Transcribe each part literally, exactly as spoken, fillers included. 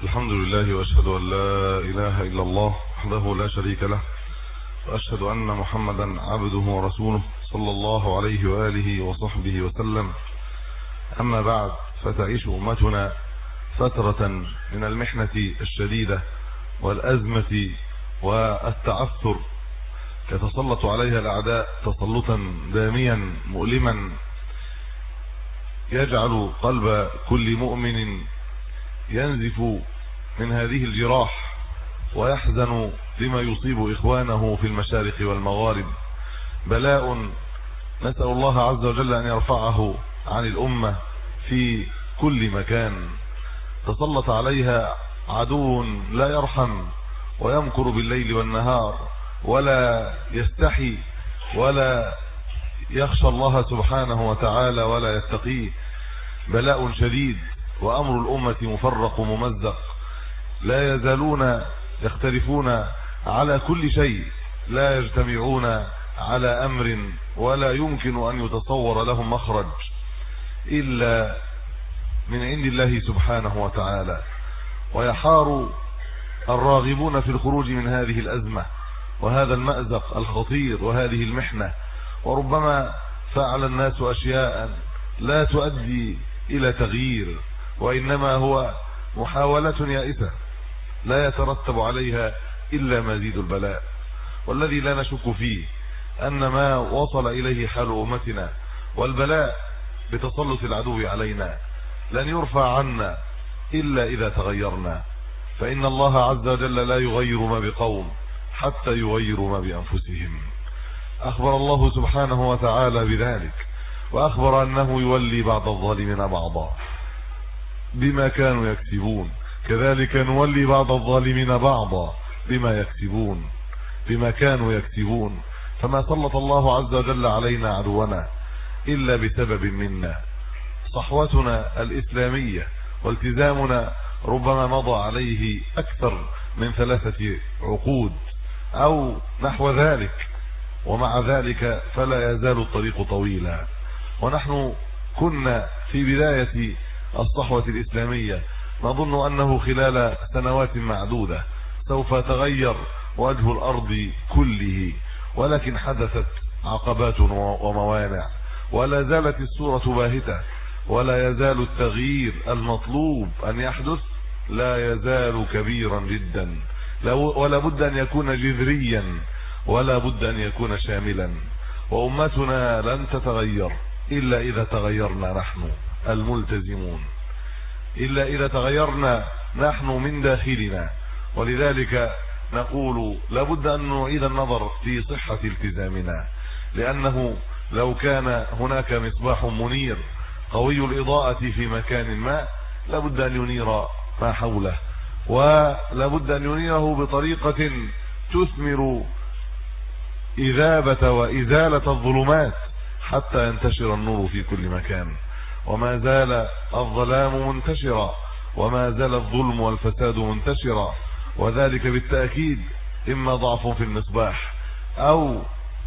الحمد لله واشهد ان لا اله الا الله وحده لا شريك له، واشهد ان محمدا عبده ورسوله صلى الله عليه واله وصحبه وسلم. اما بعد، فتعيش امتنا فترة من المحنة الشديدة والازمة والتعثر، يتسلط عليها الاعداء تسلطا داميا مؤلما يجعل قلب كل مؤمن ينزف من هذه الجراح ويحزن لما يصيب إخوانه في المشارق والمغارب. بلاء نسأل الله عز وجل أن يرفعه عن الأمة في كل مكان. تسلط عليها عدو لا يرحم ويمكر بالليل والنهار ولا يستحي ولا يخشى الله سبحانه وتعالى ولا يتقيه. بلاء شديد، وأمر الأمة مفرق ممزق، لا يزالون يختلفون على كل شيء، لا يجتمعون على أمر ولا يمكن أن يتصور لهم مخرج إلا من عند الله سبحانه وتعالى. ويحار الراغبون في الخروج من هذه الأزمة وهذا المأزق الخطير وهذه المحنة، وربما فعل الناس أشياء لا تؤدي إلى تغيير، وإنما هو محاولة يائسة لا يترتب عليها إلا مزيد البلاء. والذي لا نشك فيه أن ما وصل إليه حال أمتنا والبلاء بتسلط العدو علينا لن يرفع عنا إلا إذا تغيرنا، فإن الله عز وجل لا يغير ما بقوم حتى يغيروا ما بأنفسهم. أخبر الله سبحانه وتعالى بذلك، وأخبر أنه يولي بعض الظالمين بعضا بما كانوا يكسبون، كذلك نولي بعض الظالمين بعضا بما يكسبون بما كانوا يكسبون. فما سلط الله عز وجل علينا عدونا إلا بسبب منا. صحوتنا الإسلامية والتزامنا ربما مضى عليه أكثر من ثلاثة عقود أو نحو ذلك، ومع ذلك فلا يزال الطريق طويلا. ونحن كنا في بداية الصحوة الإسلامية نظن أنه خلال سنوات معدودة سوف تغير وجه الأرض كله، ولكن حدثت عقبات وموانع، ولا زالت الصورة باهتة، ولا يزال التغيير المطلوب أن يحدث لا يزال كبيرا جدا، ولا بد أن يكون جذريا ولا بد أن يكون شاملا. وأمتنا لن تتغير إلا إذا تغيرنا نحن الملتزمون، إلا إذا تغيرنا نحن من داخلنا. ولذلك نقول لابد أن نعيد النظر في صحة التزامنا، لأنه لو كان هناك مصباح منير قوي الإضاءة في مكان ما لابد أن ينير ما حوله، ولابد أن ينيره بطريقة تثمر إذابة وإزالة الظلمات حتى ينتشر النور في كل مكان. وما زال الظلام منتشرا، وما زال الظلم والفساد منتشرا، وذلك بالتأكيد إما ضعف في المصباح أو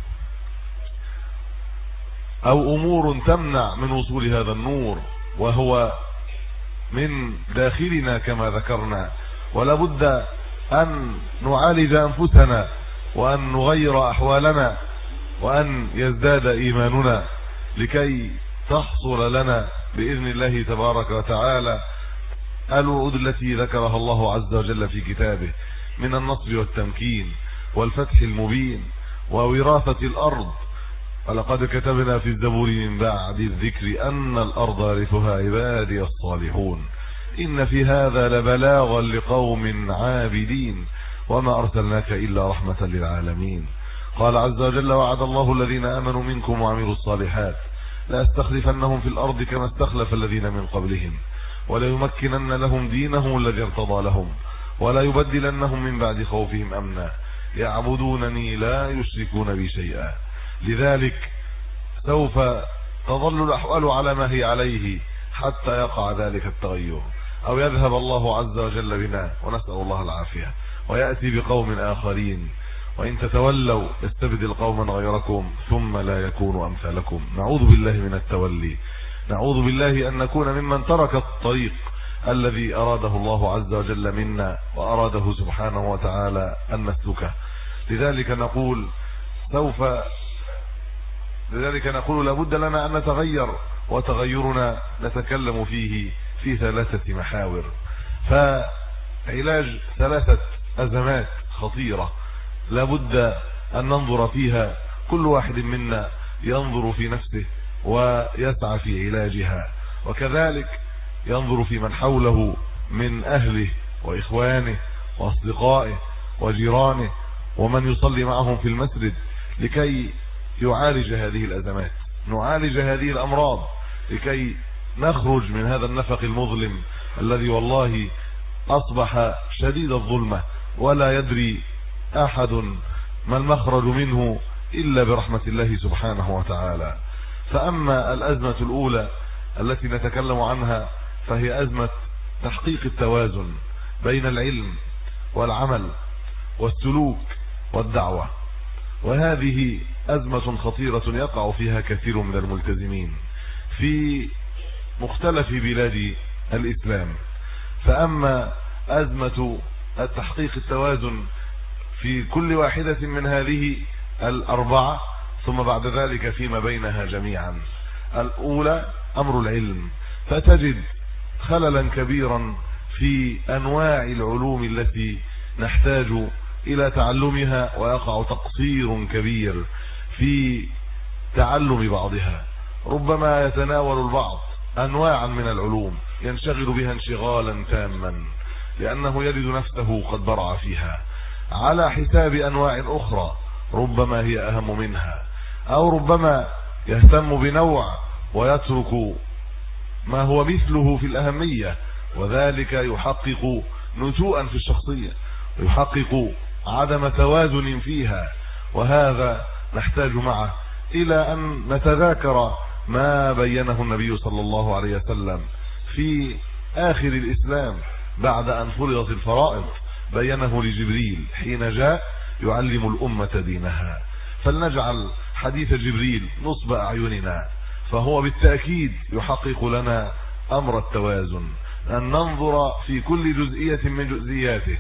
أو أمور تمنع من وصول هذا النور، وهو من داخلنا كما ذكرنا. ولا بد أن نعالج أنفسنا وأن نغير أحوالنا وأن يزداد إيماننا لكي تحصل لنا بإذن الله تبارك وتعالى الوعود التي ذكرها الله عز وجل في كتابه من النصر والتمكين والفتح المبين ووراثة الأرض. ولقد كتبنا في الزبور من بعد الذكر أن الأرض يرثها عبادي الصالحون إن في هذا لبلاغا لقوم عابدين وما أرسلناك إلا رحمة للعالمين. قال عز وجل: وعد الله الذين آمنوا منكم وعملوا الصالحات لأستخلفنهم في الأرض كما استخلف الذين من قبلهم وليمكنن لهم دينهم الذي ارتضى لهم ولا يبدلنهم من بعد خوفهم أمنا يعبدونني لا يشركون بي شيئا. لذلك سوف تظل الأحوال على ما هي عليه حتى يقع ذلك التغير أو يذهب الله عز وجل بنا، ونسأل الله العافية، ويأتي بقوم آخرين. وإن تتولوا يستبدل قوما غيركم ثم لا يكونوا أمثالكم. نعوذ بالله من التولي، نعوذ بالله أن نكون ممن ترك الطريق الذي أراده الله عز وجل منا وأراده سبحانه وتعالى أن نسلكه. لذلك نقول سوف لذلك نقول لابد لنا أن نتغير، وتغيرنا نتكلم فيه في ثلاثة محاور. فعلاج ثلاثة أزمات خطيرة لابد أن ننظر فيها، كل واحد منا ينظر في نفسه ويسعى في علاجها، وكذلك ينظر في من حوله من أهله وإخوانه وأصدقائه وجيرانه ومن يصلي معهم في المسجد لكي يعالج هذه الأزمات، نعالج هذه الأمراض لكي نخرج من هذا النفق المظلم الذي والله أصبح شديد الظلمة ولا يدري أحد ما المخرج منه إلا برحمة الله سبحانه وتعالى. فأما الأزمة الأولى التي نتكلم عنها فهي أزمة تحقيق التوازن بين العلم والعمل والسلوك والدعوة، وهذه أزمة خطيرة يقع فيها كثير من الملتزمين في مختلف بلاد الإسلام. فأما أزمة التحقيق التوازن في كل واحدة من هذه الأربعة ثم بعد ذلك فيما بينها جميعا. الأولى أمر العلم، فتجد خللا كبيرا في أنواع العلوم التي نحتاج إلى تعلمها، ويقع تقصير كبير في تعلم بعضها. ربما يتناول البعض أنواعا من العلوم ينشغل بها انشغالا تاما لأنه يجد نفسه قد برع فيها على حساب أنواع أخرى ربما هي أهم منها، أو ربما يهتم بنوع ويترك ما هو مثله في الأهمية، وذلك يحقق نتوءا في الشخصية ويحقق عدم توازن فيها. وهذا نحتاج معه إلى أن نتذاكر ما بينه النبي صلى الله عليه وسلم في آخر الإسلام بعد أن فرضت الفرائض، بينه لجبريل حين جاء يعلم الأمة دينها. فلنجعل حديث جبريل نصب أعيننا، فهو بالتأكيد يحقق لنا أمر التوازن، أن ننظر في كل جزئية من جزئياته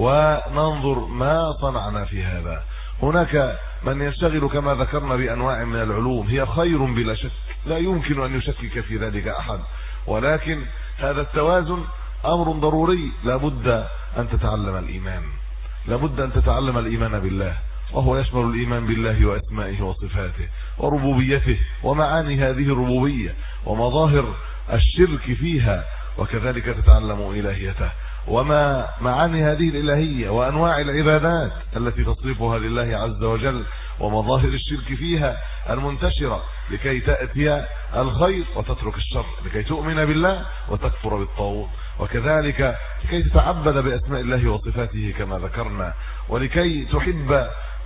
وننظر ما صنعنا في هذا. هناك من يشتغل كما ذكرنا بأنواع من العلوم هي خير بلا شك، لا يمكن أن يشكك في ذلك أحد، ولكن هذا التوازن أمر ضروري. لابد أن تتعلم الإيمان، لابد أن تتعلم الإيمان بالله، وهو يشمل الإيمان بالله وأسمائه وصفاته وربوبيته ومعاني هذه الربوبية ومظاهر الشرك فيها، وكذلك تتعلم إلهيته وما معاني هذه الإلهية وأنواع العبادات التي تصرفها لله عز وجل ومظاهر الشرك فيها المنتشرة، لكي تأتي الخير وتترك الشر، لكي تؤمن بالله وتكفر بالطاغوت، وكذلك لكي تتعبد بأسماء الله وصفاته كما ذكرنا، ولكي تحب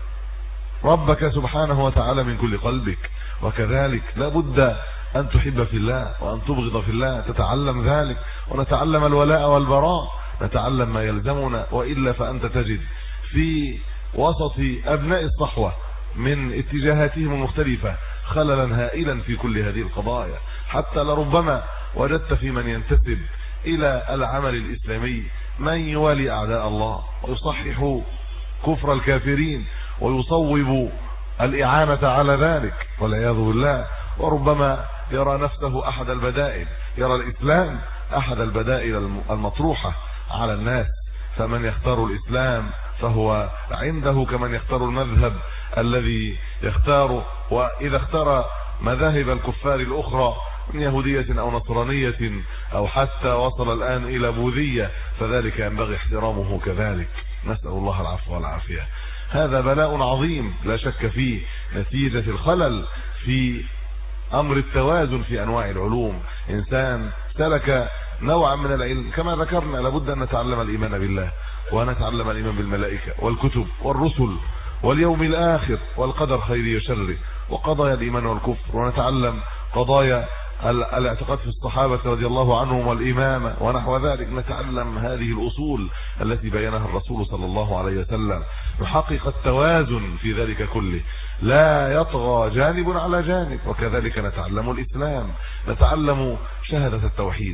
ربك سبحانه وتعالى من كل قلبك. وكذلك لابد أن تحب في الله وأن تبغض في الله، تتعلم ذلك، ونتعلم الولاء والبراء، نتعلم ما يلزمنا، وإلا فأنت تجد في وسط أبناء الصحوة من اتجاهاتهم المختلفة خللا هائلا في كل هذه القضايا، حتى لربما وجدت في من ينتسب إلى العمل الإسلامي من يوالي أعداء الله ويصحح كفر الكافرين ويصوب الإعانة على ذلك والعياذ بالله، وربما يرى نفسه أحد البدائل، يرى الإسلام أحد البدائل المطروحة على الناس. فمن يختار الإسلام فهو عنده كمن يختار المذهب الذي يختاره، وإذا اختار مذاهب الكفار الأخرى من يهودية أو نصرانية أو حتى وصل الآن إلى بوذية فذلك ينبغي احترامه كذلك. نسأل الله العفو والعافية. هذا بلاء عظيم لا شك فيه، نتيجة الخلل في أمر التوازن في أنواع العلوم. إنسان سلك نوعا من العلم كما ذكرنا، لابد أن نتعلم الإيمان بالله ونتعلم الإيمان بالملائكة والكتب والرسل واليوم الآخر والقدر خيره وشره وقضايا الإيمان والكفر، ونتعلم قضايا الاعتقاد في الصحابة رضي الله عنهم والإمامة ونحو ذلك. نتعلم هذه الأصول التي بينها الرسول صلى الله عليه وسلم، نحقق التوازن في ذلك كله، لا يطغى جانب على جانب. وكذلك نتعلم الإسلام، نتعلم شهادة التوحيد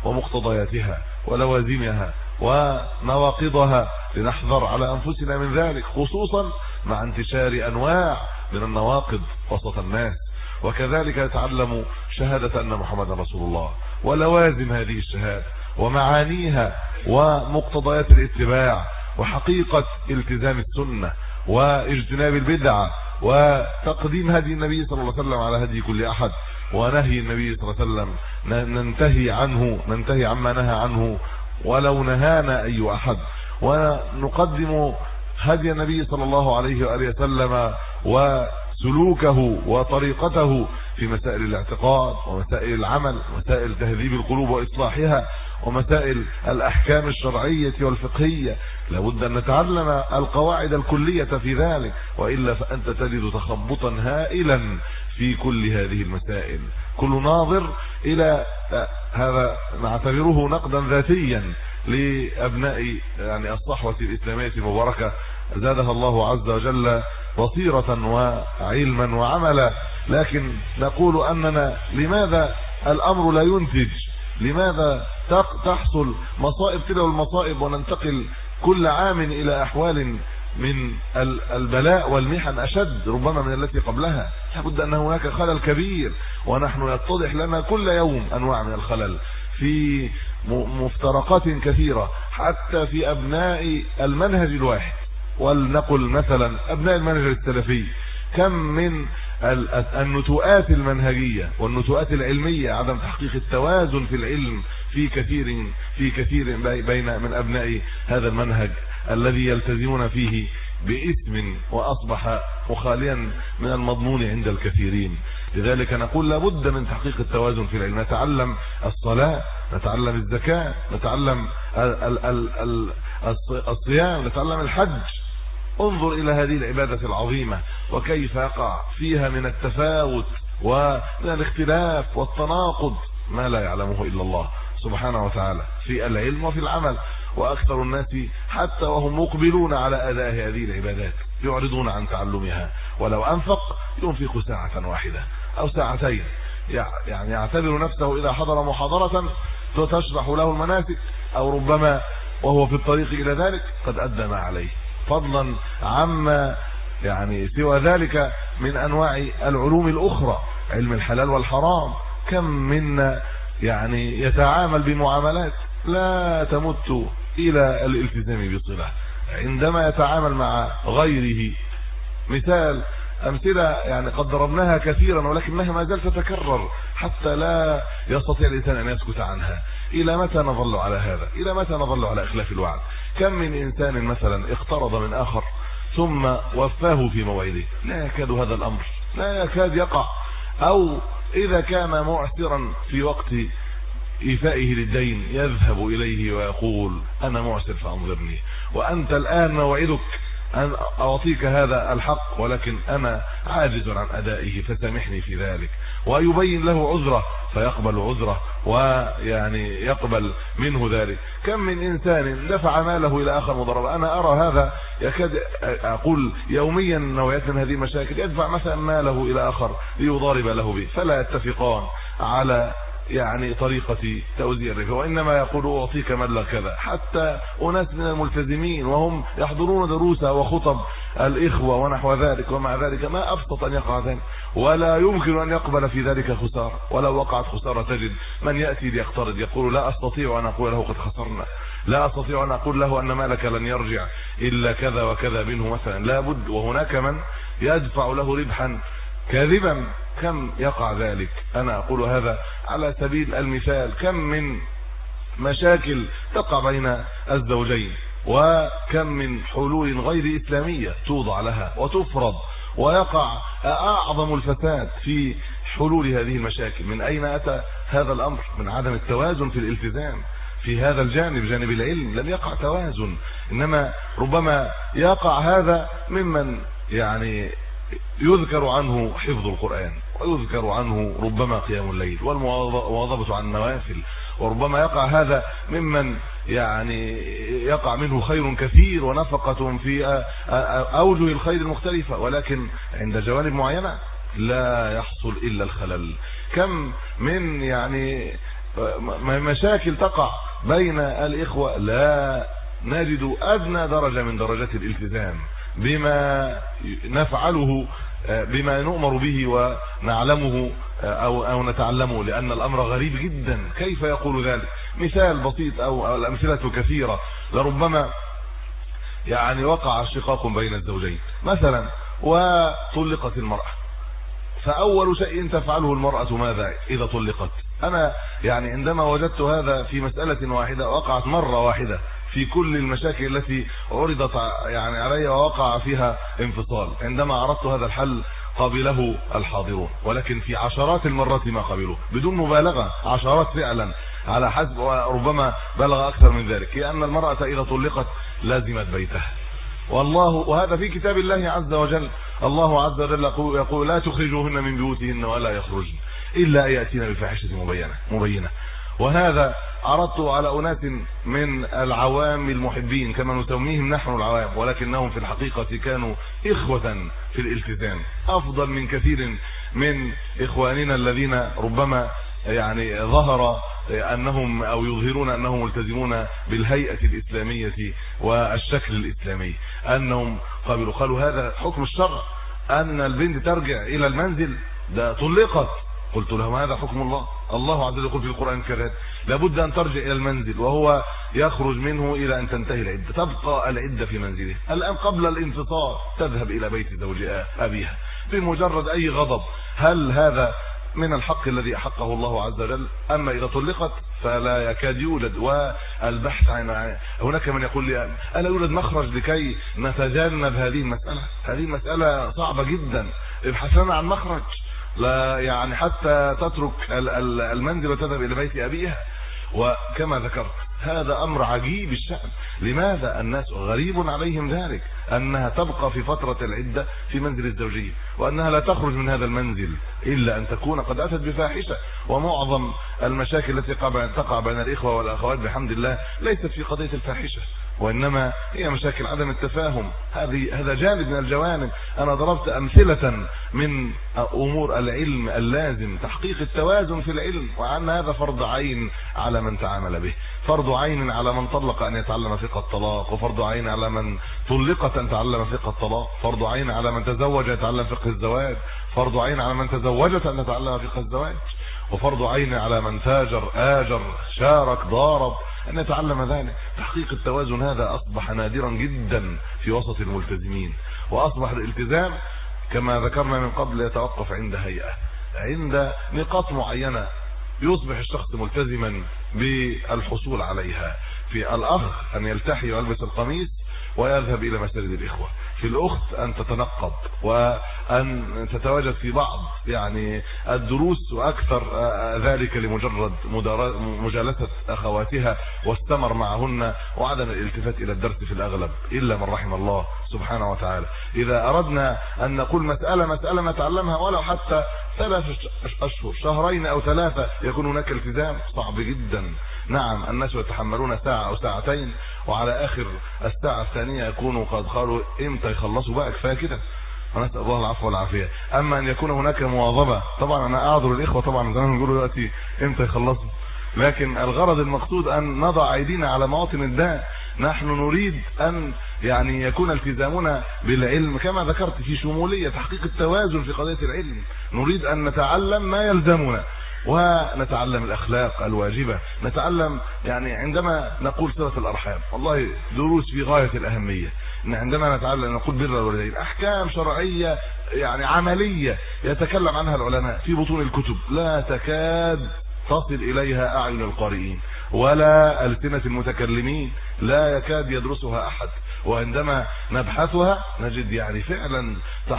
ومقتضياتها ولوازمها ونواقضها لنحذر على أنفسنا من ذلك، خصوصا مع انتشار أنواع من النواقض وسط الناس. وكذلك يتعلم شهادة أن محمد رسول الله ولوازم هذه الشهادة ومعانيها ومقتضيات الاتباع وحقيقة التزام السنة واجتناب البدعة وتقديم هدي النبي صلى الله عليه وسلم على هدي كل أحد، ونهي النبي صلى الله عليه وسلم ننتهي عنه ننتهي عما نهى عنه ولو نهانا أي أحد، ونقدم هدي النبي صلى الله عليه وآله وسلم وسلوكه وطريقته في مسائل الاعتقاد ومسائل العمل ومسائل تهذيب القلوب وإصلاحها ومسائل الأحكام الشرعية والفقهية. لابد أن نتعلم القواعد الكلية في ذلك، وإلا فأنت تجد تخبطا هائلا في كل هذه المسائل. كل ناظر إلى هذا نعتبره نقدا ذاتيا لأبناء يعني الصحوة الإسلامية المباركة زادها الله عز وجل بصيرة وعلما وعملا، لكن نقول أننا لماذا الأمر لا ينتج؟ لماذا تحصل مصائب تلو المصائب وننتقل كل عام إلى أحوال من البلاء والمحن أشد ربما من التي قبلها؟ لابد أن هناك خلل كبير، ونحن يتضح لنا كل يوم أنواع من الخلل في مفترقات كثيرة حتى في أبناء المنهج الواحد. ولنقل مثلا أبناء المنهج السلفي، كم من النتوءات المنهجية والنتوءات العلمية، عدم تحقيق التوازن في العلم في كثير في كثير بين من أبناء هذا المنهج الذي يلتزمون فيه باسم وأصبح مخاليا من المضمون عند الكثيرين. لذلك نقول لابد من تحقيق التوازن في العلم، نتعلم الصلاة، نتعلم الزكاة، نتعلم الصيام، نتعلم الحج. انظر إلى هذه العبادة العظيمة وكيف يقع فيها من التفاوت ومن الاختلاف والتناقض ما لا يعلمه إلا الله سبحانه وتعالى في العلم وفي العمل. وأكثر الناس حتى وهم مقبلون على أداء هذه العبادات يعرضون عن تعلمها، ولو أنفق ينفق ساعة واحدة أو ساعتين، يعني يعتبر نفسه إذا حضر محاضرة تشرح له المناسك أو ربما وهو في الطريق إلى ذلك قد أدى ما عليه، فضلا عما يعني سوى ذلك من أنواع العلوم الأخرى، علم الحلال والحرام. كم منا يعني يتعامل بمعاملات لا تمت إلى الالتزام بصلة عندما يتعامل مع غيره. مثال أمثلة يعني قد ضربناها كثيرا ولكنها ما زالت تتكرر حتى لا يستطيع الإنسان أن يسكت عنها. إلى متى نظل على هذا؟ إلى متى نظل على إخلاف الوعد؟ كم من إنسان مثلا اقترض من آخر ثم وفاه في موعده، لا يكاد هذا الأمر لا يكاد يقع، أو إذا كان معسرا في وقت إيفائه للدين يذهب إليه ويقول أنا معسر فأنظرني، وأنت الآن موعدك أن أعطيك هذا الحق ولكن أنا عاجز عن أدائه فسامحني في ذلك، ويبين له عذره فيقبل عذره ويعني يقبل منه ذلك. كم من إنسان دفع ماله إلى آخر مضاربة، أنا أرى هذا يكاد أقول يوميا نوعيات من هذه المشاكل، يدفع مثلا ماله إلى آخر ليضارب له به فلا يتفقان على يعني طريقة توزيع الربا، وإنما يقول أعطيك مبلغ كذا. حتى أناس من الملتزمين وهم يحضرون دروس وخطب الإخوة ونحو ذلك، ومع ذلك ما أبسط أن يقع ذلك، ولا يمكن أن يقبل في ذلك خسارة. ولو وقعت خسارة تجد من يأتي ليقترض يقول لا أستطيع أن أقول له قد خسرنا، لا أستطيع أن أقول له أن مالك لن يرجع إلا كذا وكذا منه مثلا، لا بد. وهناك من يدفع له ربحا كاذبا، كم يقع ذلك. أنا أقول هذا على سبيل المثال. كم من مشاكل تقع بين الزوجين، وكم من حلول غير إسلامية توضع لها وتفرض، ويقع أعظم الفساد في حلول هذه المشاكل. من أين أتى هذا الأمر؟ من عدم التوازن في الالتزام في هذا الجانب، جانب العلم لم يقع توازن، إنما ربما يقع هذا ممن يعني يذكر عنه حفظ القرآن، ويذكر عنه ربما قيام الليل والمواظبة عن النوافل، وربما يقع هذا ممن يعني يقع منه خير كثير ونفقة في أوجه الخير المختلفة، ولكن عند جوانب معينة لا يحصل إلا الخلل. كم من يعني مشاكل تقع بين الإخوة لا نجد أدنى درجة من درجات الالتزام بما نفعله، بما نؤمر به ونعلمه أو, أو نتعلمه، لأن الأمر غريب جدا. كيف يقول ذلك؟ مثال بسيط أو الأمثلة كثيرة. لربما يعني وقع شقاق بين الزوجين مثلا وطلقت المرأة، فأول شيء تفعله المرأة ماذا إذا طلقت؟ أنا يعني عندما وجدت هذا في مسألة واحدة وقعت مرة واحدة في كل المشاكل التي عرضت يعني علي ووقع فيها انفصال، عندما عرضت هذا الحل قبله الحاضرون، ولكن في عشرات المرات ما قبلوه بدون مبالغة، عشرات فعلا على حسب، وربما بلغ أكثر من ذلك، لأن المرأة إذا طلقت لازمت بيتها. والله وهذا في كتاب الله عز وجل. الله عز وجل يقول لا تخرجوهن من بيوتهن ولا يخرجن إلا أن يأتين بفاحشة مبينة مبينة وهذا عرضت على أناس من العوام المحبين كما نسميهم نحن العوام، ولكنهم في الحقيقة كانوا إخوة في الالتزام أفضل من كثير من إخواننا الذين ربما يعني ظهر أنهم أو يظهرون أنهم ملتزمون بالهيئة الإسلامية والشكل الإسلامي، أنهم قالوا قالوا هذا حكم الشرع أن البنت ترجع إلى المنزل، ده طلقت. قلت لهم هذا حكم الله. الله عز وجل يقول في القرآن الكريم لابد أن ترجع إلى المنزل وهو يخرج منه إلى أن تنتهي العدة، تبقى العدة في منزله. الآن قبل الانفصال تذهب إلى بيت زوجها أبيها بمجرد أي غضب. هل هذا من الحق الذي أحقه الله عز وجل؟ أما إذا طلقت فلا يكاد يوجد. والبحث عن هناك من يقول لي ألا يوجد مخرج لكي نتجنب هذه المسألة؟ هذه مسألة صعبة جدا، ابحث لنا عن مخرج، لا يعني حتى تترك المنزل وتذهب إلى بيت أبيها. وكما ذكرت هذا أمر عجيب الشأن. لماذا الناس غريب عليهم ذلك أنها تبقى في فترة العدة في منزل الزوجية، وأنها لا تخرج من هذا المنزل إلا أن تكون قد أتت بفاحشة. ومعظم المشاكل التي تقع بين الإخوة والأخوات بحمد الله ليست في قضية الفاحشة، وإنما هي مشاكل عدم التفاهم. هذه هذا جانب من الجوانب. أنا ضربت أمثلة من أمور العلم اللازم، تحقيق التوازن في العلم، وأن هذا فرض عين على من تعامل به، فرض عين على من طلق أن يتعلم فقه الطلاق، وفرض عين على من طلقت أن تعلم فقه الطلاق، فرض عين على من تزوج يتعلم فقه الزواج، فرض عين على من تزوجت أن تتعلم فقه الزواج، وفرض عين على من تاجر آجر شارك ضارب أن يتعلم ذلك. تحقيق التوازن هذا أصبح نادرا جدا في وسط الملتزمين، وأصبح الالتزام كما ذكرنا من قبل يتوقف عند هيئة، عند نقاط معينة يصبح الشخص ملتزما بالحصول عليها. في الأخ أن يلتحي ويلبس القميص ويذهب إلى مساجد الإخوة، في الأخت أن تتنقب وأن تتواجد في بعض يعني الدروس، وأكثر ذلك لمجرد مجالسة أخواتها واستمر معهن، وعدم الالتفات إلى الدرس في الأغلب إلا من رحم الله سبحانه وتعالى. إذا أردنا أن نقول مسألة مسألة نتعلمها ولو حتى ثلاث أشهر شهرين أو ثلاثة يكون هناك التزام، صعب جدا. نعم الناس يتحملون ساعة أو ساعتين، وعلى آخر الساعة الثانية يكونوا قد قالوا إمتى يخلصوا بقى، كفاية كده، ونسأل الله العفو والعافية. أما أن يكون هناك مواظبة، طبعا أنا أعذر الإخوة طبعا زي ما بنقول دلوقتي إمتى يخلصوا، لكن الغرض المقصود أن نضع أيدينا على مواطن الداء. نحن نريد أن يعني يكون التزامنا بالعلم كما ذكرت في شمولية تحقيق التوازن في قضية العلم. نريد أن نتعلم ما يلزمنا ونتعلم الأخلاق الواجبة، نتعلم يعني عندما نقول صلة الأرحام والله دروس في غاية الأهمية. عندما نتعلم نقول بر الوالدين، أحكام شرعية يعني عملية يتكلم عنها العلماء في بطون الكتب لا تكاد تصل إليها أعين القارئين ولا ألسنة المتكلمين، لا يكاد يدرسها أحد. وعندما نبحثها نجد يعني فعلا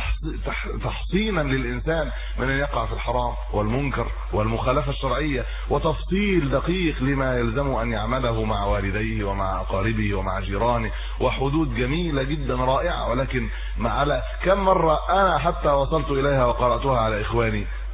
تحصينا للإنسان من أن يقع في الحرام والمنكر والمخالفة الشرعية، وتفصيل دقيق لما يلزم أن يعمله مع والديه ومع أقاربه ومع جيرانه، وحدود جميلة جدا رائعة. ولكن مع كم مرة أنا حتى وصلت إليها وقرأتها على إخواني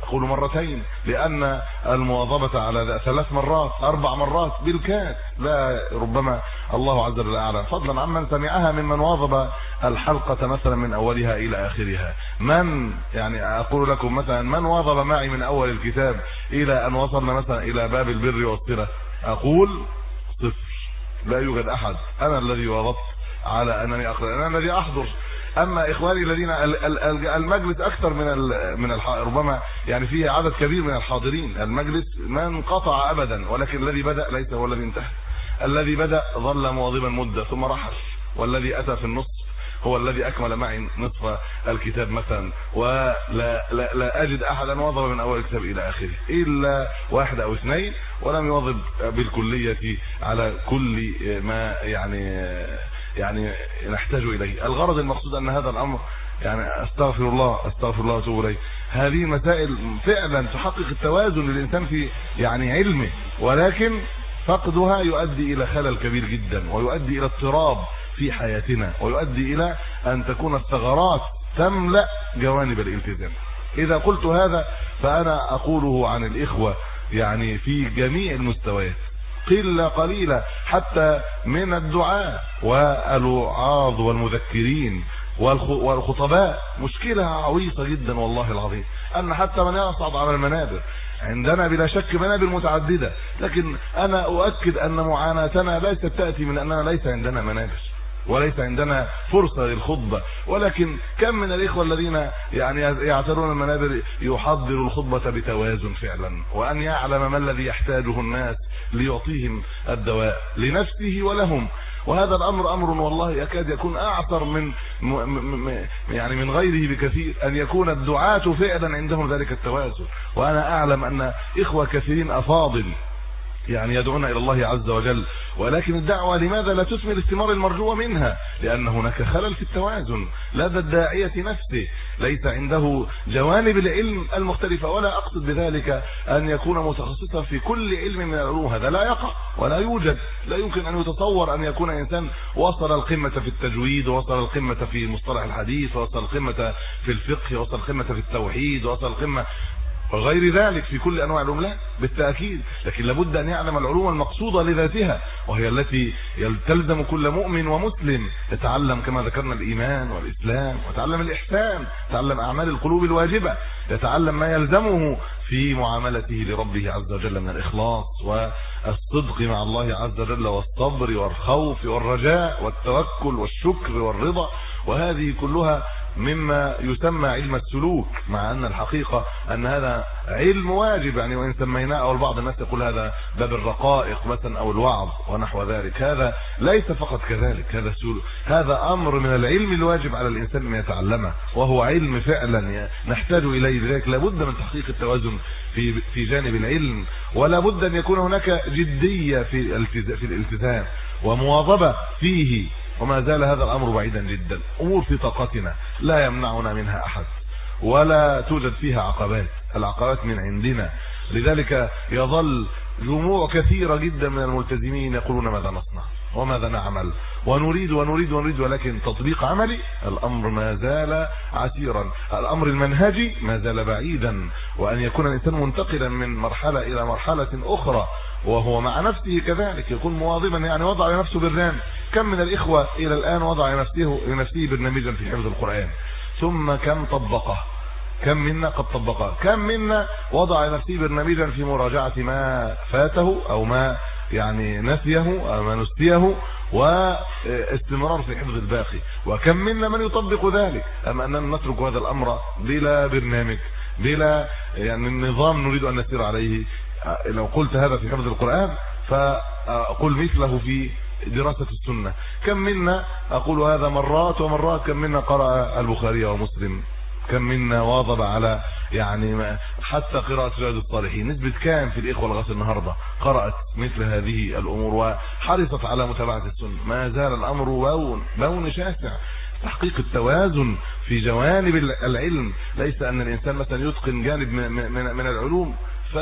أقول مرتين لأن المواظبة على ثلاث مرات أربع مرات بالكاد لا ربما الله عز وجل أعلم، فضلا عمن سمعها ممن واظب الحلقة مثلا من أولها إلى آخرها. من يعني أقول لكم مثلا من واظب معي من أول الكتاب إلى أن وصلنا مثلا إلى باب البر والصلة؟ أقول صفر، لا يوجد أحد. أنا الذي واظبت على أنني أقرأ، أنا الذي أحضر. اما اخواني الذين المجلس اكثر من من ربما يعني فيه عدد كبير من الحاضرين، المجلس ما انقطع ابدا، ولكن الذي بدا ليس هو الذي انتهى. الذي بدا ظل مواظبا مده ثم رحل، والذي اتى في النصف هو الذي اكمل معي نصف الكتاب مثلا، ولا لا, لا اجد احدا واظب من اول الكتاب الى اخره الا واحد او اثنين، ولم يواظب بالكليه على كل ما يعني يعني نحتاج اليه. الغرض المقصود ان هذا الامر يعني استغفر الله استغفر الله واتوب اليه، هذه مسائل فعلا تحقق التوازن للانسان في يعني علمه، ولكن فقدها يؤدي الى خلل كبير جدا، ويؤدي الى اضطراب في حياتنا، ويؤدي الى ان تكون الثغرات تملأ جوانب الالتزام. اذا قلت هذا فانا اقوله عن الاخوة يعني في جميع المستويات، قلة قليلة حتى من الدعاء والوعاظ والمذكرين والخطباء. مشكلة عويصة جدا والله العظيم ان حتى من يصعد على المنابر، عندنا بلا شك منابر متعددة، لكن انا اؤكد ان معاناتنا ليست تأتي من اننا ليس عندنا منابر وليس عندنا فرصة للخطبة، ولكن كم من الإخوة الذين يعني يعترون المنابر يحضروا الخطبة بتوازن فعلا، وأن يعلم ما الذي يحتاجه الناس ليعطيهم الدواء لنفسه ولهم. وهذا الأمر أمر والله يكاد يكون أعثر من يعني من غيره بكثير، أن يكون الدعاة فعلا عندهم ذلك التوازن. وأنا أعلم أن إخوة كثيرين أفاضل يعني يدعون الى الله عز وجل، ولكن الدعوة لماذا لا تثمر الثمار المرجوة منها؟ لان هناك خلل في التوازن لدى الداعية نفسه، ليس عنده جوانب العلم المختلفة، ولا اقصد بذلك ان يكون متخصصا في كل علم من العلوم، هذا لا يقع ولا يوجد. لا يمكن ان يتصور ان يكون انسان وصل القمة في التجويد، وصل القمة في مصطلح الحديث، وصل القمة في الفقه، وصل القمة في التوحيد، وصل القمة وغير ذلك في كل انواع العلوم، لا بالتاكيد، لكن لابد ان يعلم العلوم المقصوده لذاتها، وهي التي يلتزم كل مؤمن ومسلم يتعلم كما ذكرنا الايمان والاسلام، ويتعلم الاحسان، يتعلم اعمال القلوب الواجبه، يتعلم ما يلزمه في معاملته لربه عز وجل من الاخلاص والصدق مع الله عز وجل، والصبر والخوف والرجاء والتوكل والشكر والرضا. وهذه كلها مما يسمى علم السلوك، مع ان الحقيقة ان هذا علم واجب يعني، وان سميناه او البعض الناس يقول هذا باب الرقائق مثلا او الوعظ ونحو ذلك، هذا ليس فقط كذلك، هذا سلوك، هذا امر من العلم الواجب على الانسان ان يتعلمه، وهو علم فعلا نحتاج اليه. لذلك لابد من تحقيق التوازن في في جانب العلم، ولا بد ان يكون هناك جدية في في الالتزام ومواظبة فيه، وما زال هذا الامر بعيدا جدا. امور في طاقتنا لا يمنعنا منها احد، ولا توجد فيها عقبات، العقبات من عندنا. لذلك يظل جموع كثيرة جدا من الملتزمين يقولون ماذا نصنع وماذا نعمل، ونريد ونريد ونريد، ولكن تطبيق عملي الامر ما زال عسيرا، الامر المنهجي ما زال بعيدا، وان يكون الانسان منتقلا من مرحلة الى مرحلة اخرى، وهو مع نفسه كذلك يكون مواظبا، يعني وضع لنفسه برنامج. كم من الاخوة الى الان وضع لنفسه لنفسه برنامجا في حفظ القرآن، ثم كم طبقه، كم منا قد طبقه، كم منا وضع لنفسه برنامجا في مراجعة ما فاته او ما يعني نسيه او ما نسيه، واستمرار في حفظ الباقي، وكم منا من يطبق ذلك. اما اننا نترك هذا الامر بلا برنامج، بلا يعني النظام نريد ان نسير عليه. لو قلت هذا في حفظ القرآن فأقول مثله في دراسة السنة. كم منا أقول هذا مرات ومرات، كم منا قرأ البخاري ومسلم، كم منا واظب على يعني حتى قراءة رياض الصالحين. نسبة كام في الإخوة لغاية النهاردة قرأت مثل هذه الأمور وحرصت على متابعة السنة؟ ما زال الأمر بون بون شاسع. تحقيق التوازن في جوانب العلم، ليس أن الإنسان مثلا يتقن جانب من, من, من العلوم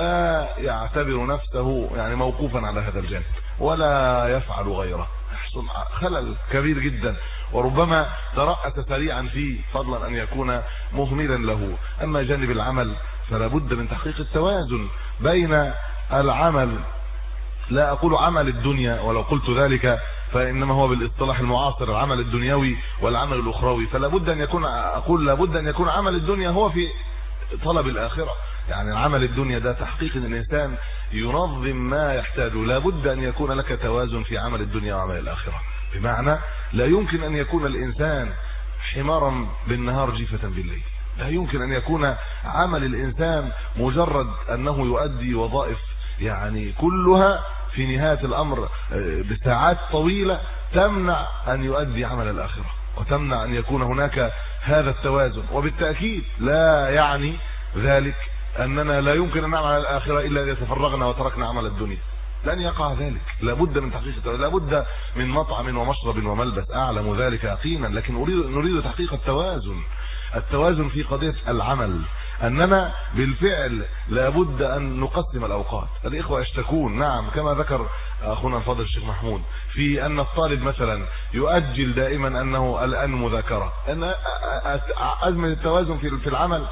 فيعتبر نفسه يعني موقوفا على هذا الجانب ولا يفعل غيره، يحصل خلل كبير جدا، وربما ترأس سريعا فيه، فضلا أن يكون مهملا له. أما جانب العمل فلا بد من تحقيق التوازن بين العمل، لا أقول عمل الدنيا، ولو قلت ذلك فإنما هو بالاصطلاح المعاصر العمل الدنيوي والعمل الأخروي. فلا بد أن يكون، أقول لا بد أن يكون عمل الدنيا هو في طلب الآخرة. يعني العمل الدنيا ده تحقيق ان الانسان ينظم ما يحتاجه. لا بد ان يكون لك توازن في عمل الدنيا وعمل الآخرة، بمعنى لا يمكن ان يكون الانسان حمارا بالنهار جيفة بالليل. لا يمكن ان يكون عمل الانسان مجرد انه يؤدي وظائف يعني كلها في نهاية الامر بساعات طويلة تمنع ان يؤدي عمل الآخرة وتمنع ان يكون هناك هذا التوازن. وبالتأكيد لا يعني ذلك اننا لا يمكن ان نعمل الآخرة الا اذا تفرغنا وتركنا عمل الدنيا، لن يقع ذلك. لابد من تحقيق التوازن، لابد من مطعم ومشرب وملبس، اعلم ذلك يقينا، لكن اريد نريد تحقيق التوازن. التوازن في قضية العمل، اننا بالفعل لابد ان نقسم الاوقات. الاخوة يشتكون، نعم كما ذكر اخونا الفاضل الشيخ محمود، في ان الطالب مثلا يؤجل دائما انه الان مذاكرة، ان ازمة التوازن في العمل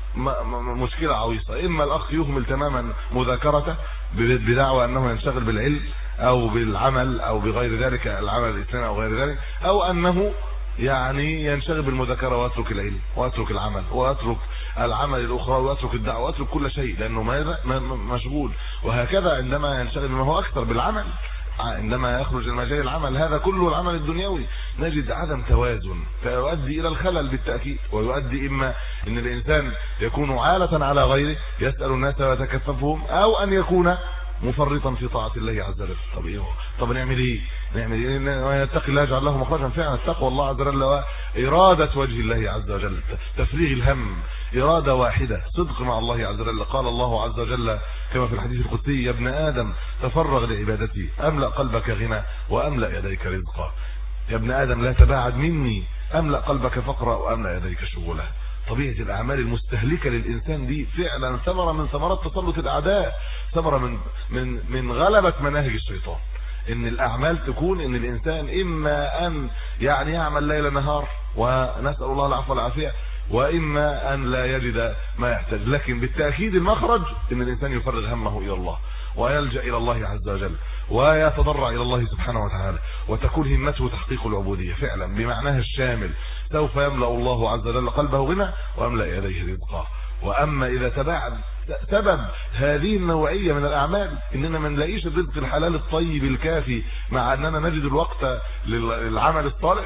مشكلة عويصة. اما الاخ يهمل تماما مذاكرته بدعوى انه ينشغل بالعلم او بالعمل او بغير ذلك، العمل الاسلامي او غير ذلك، او انه يعني ينشغل بالمذاكرة ويترك العلم ويترك العمل ويترك العمل الاخرى ويترك الدعوة ويترك كل شيء، لانه مشغول. وهكذا عندما ينشغل بما هو اكثر بالعمل، عندما يخرج المجال العمل هذا كله العمل الدنيوي، نجد عدم توازن فيؤدي الى الخلل بالتأكيد، ويؤدي اما ان الانسان يكون عالة على غيره يسأل الناس ويتكففهم، او ان يكون مفرطا في طاعة الله عز وجل. طب ايه طب نعمل ايه نعمل ايه نتقي الله يجعل له مخرجا. فعلا التقوى الله عز وجل وإرادة وجه الله عز وجل، تفريغ الهم، إرادة واحدة، صدق مع الله عز وجل. قال الله عز وجل كما في الحديث القدسي: يا ابن آدم تفرغ لعبادتي أملأ قلبك غنى وأملأ يديك رزقا. يا ابن آدم لا تباعد مني أملأ قلبك فقرا وأملأ يديك شغلا. طبيعة الأعمال المستهلكة للإنسان دي فعلا ثمرة من ثمرات تسلط الأعداء، ثمرة من من من غلبة مناهج الشيطان. ان الاعمال تكون ان الانسان اما ان يعني يعمل ليل نهار ونسأل الله العفو والعافية، واما ان لا يجد ما يحتاج. لكن بالتأكيد المخرج ان الانسان يفرغ همه الى الله ويلجأ الى الله عز وجل ويتضرع الى الله سبحانه وتعالى، وتكون همته تحقيق العبودية فعلا بمعناها الشامل. سوف يملأ الله عز وجل قلبه غنى ويملأ يديه رزقا. واما اذا تباعد سبب هذه النوعية من الاعمال اننا ما نلاقيش الرزق الحلال الطيب الكافي مع اننا نجد الوقت للعمل الصالح،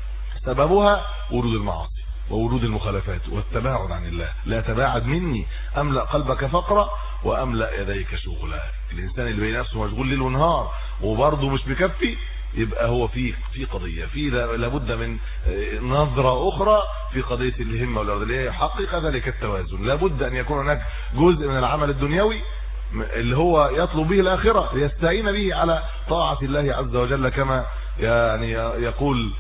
سببها ورود المعاصي وورود المخالفات والتباعد عن الله. لا تباعد مني املأ قلبك فقرا واملأ يديك شغلا. الانسان اللي بين نفسه مشغول ليل ونهار وبرضه مش مكفي، يبقى هو في في قضيه في لابد من نظره اخرى في قضيه الهمه والاراديه يحقق ذلك التوازن. لابد ان يكون هناك جزء من العمل الدنيوي اللي هو يطلب به الاخره ليستعين به على طاعه الله عز وجل، كما يعني يقول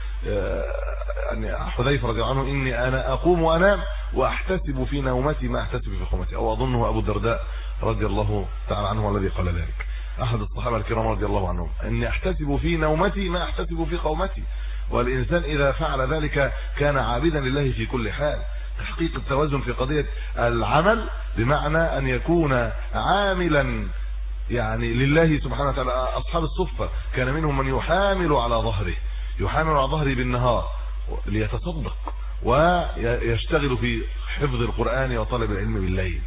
يعني حذيفه رضي الله عنه: اني انا اقوم وانام واحتسب في نومتي ما احتسب في قومتي. او اظنه ابو الدرداء رضي الله تعالى عنه الذي قال ذلك، احد الصحابه الكرام رضي الله عنهم: اني احتسب في نومتي ما احتسب في قومتي. والانسان اذا فعل ذلك كان عابدا لله في كل حال. تحقيق التوازن في قضيه العمل بمعنى ان يكون عاملا يعني لله سبحانه وتعالى. اصحاب الصفه كان منهم من يحامل على ظهره يحامل على ظهره بالنهار ليتصدق ويشتغل في حفظ القرآن وطلب العلم بالليل،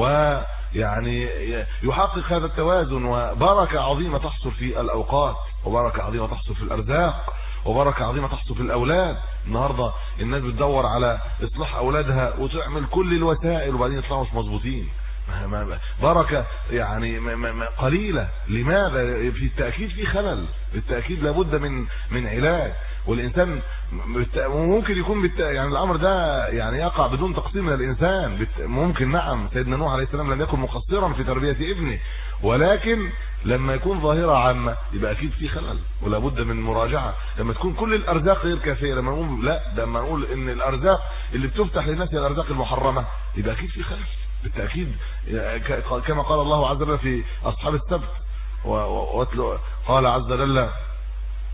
ويعني يحقق هذا التوازن. وبركة عظيمة تحصل في الأوقات، وبركة عظيمة تحصل في الأرزاق، وبركة عظيمة تحصل في الأولاد. النهاردة الناس بتدور على إصلاح أولادها وتعمل كل الوسائل وبعدين يطلعوا مش مظبوطين. بركة يعني قليلة. لماذا؟ في التأكيد في خلل، بالتأكيد لابد من من علاج. والإنسان ممكن يكون بالت... يعني الأمر ده يعني يقع بدون تقصير من الإنسان. بت... ممكن نعم سيدنا نوح عليه السلام لم يكن مقصرا في تربية ابنه، ولكن لما يكون ظاهرة عامة يبقى أكيد في خلل ولابد من مراجعة. لما تكون كل الأرزاق غير كافية، لما نقول لا ده لما نقول إن الأرزاق اللي بتفتح للناس هي الأرزاق المحرمة، يبقى أكيد في خلل بالتأكيد. كما قال الله عز وجل في أصحاب السبت: قال عز وجل: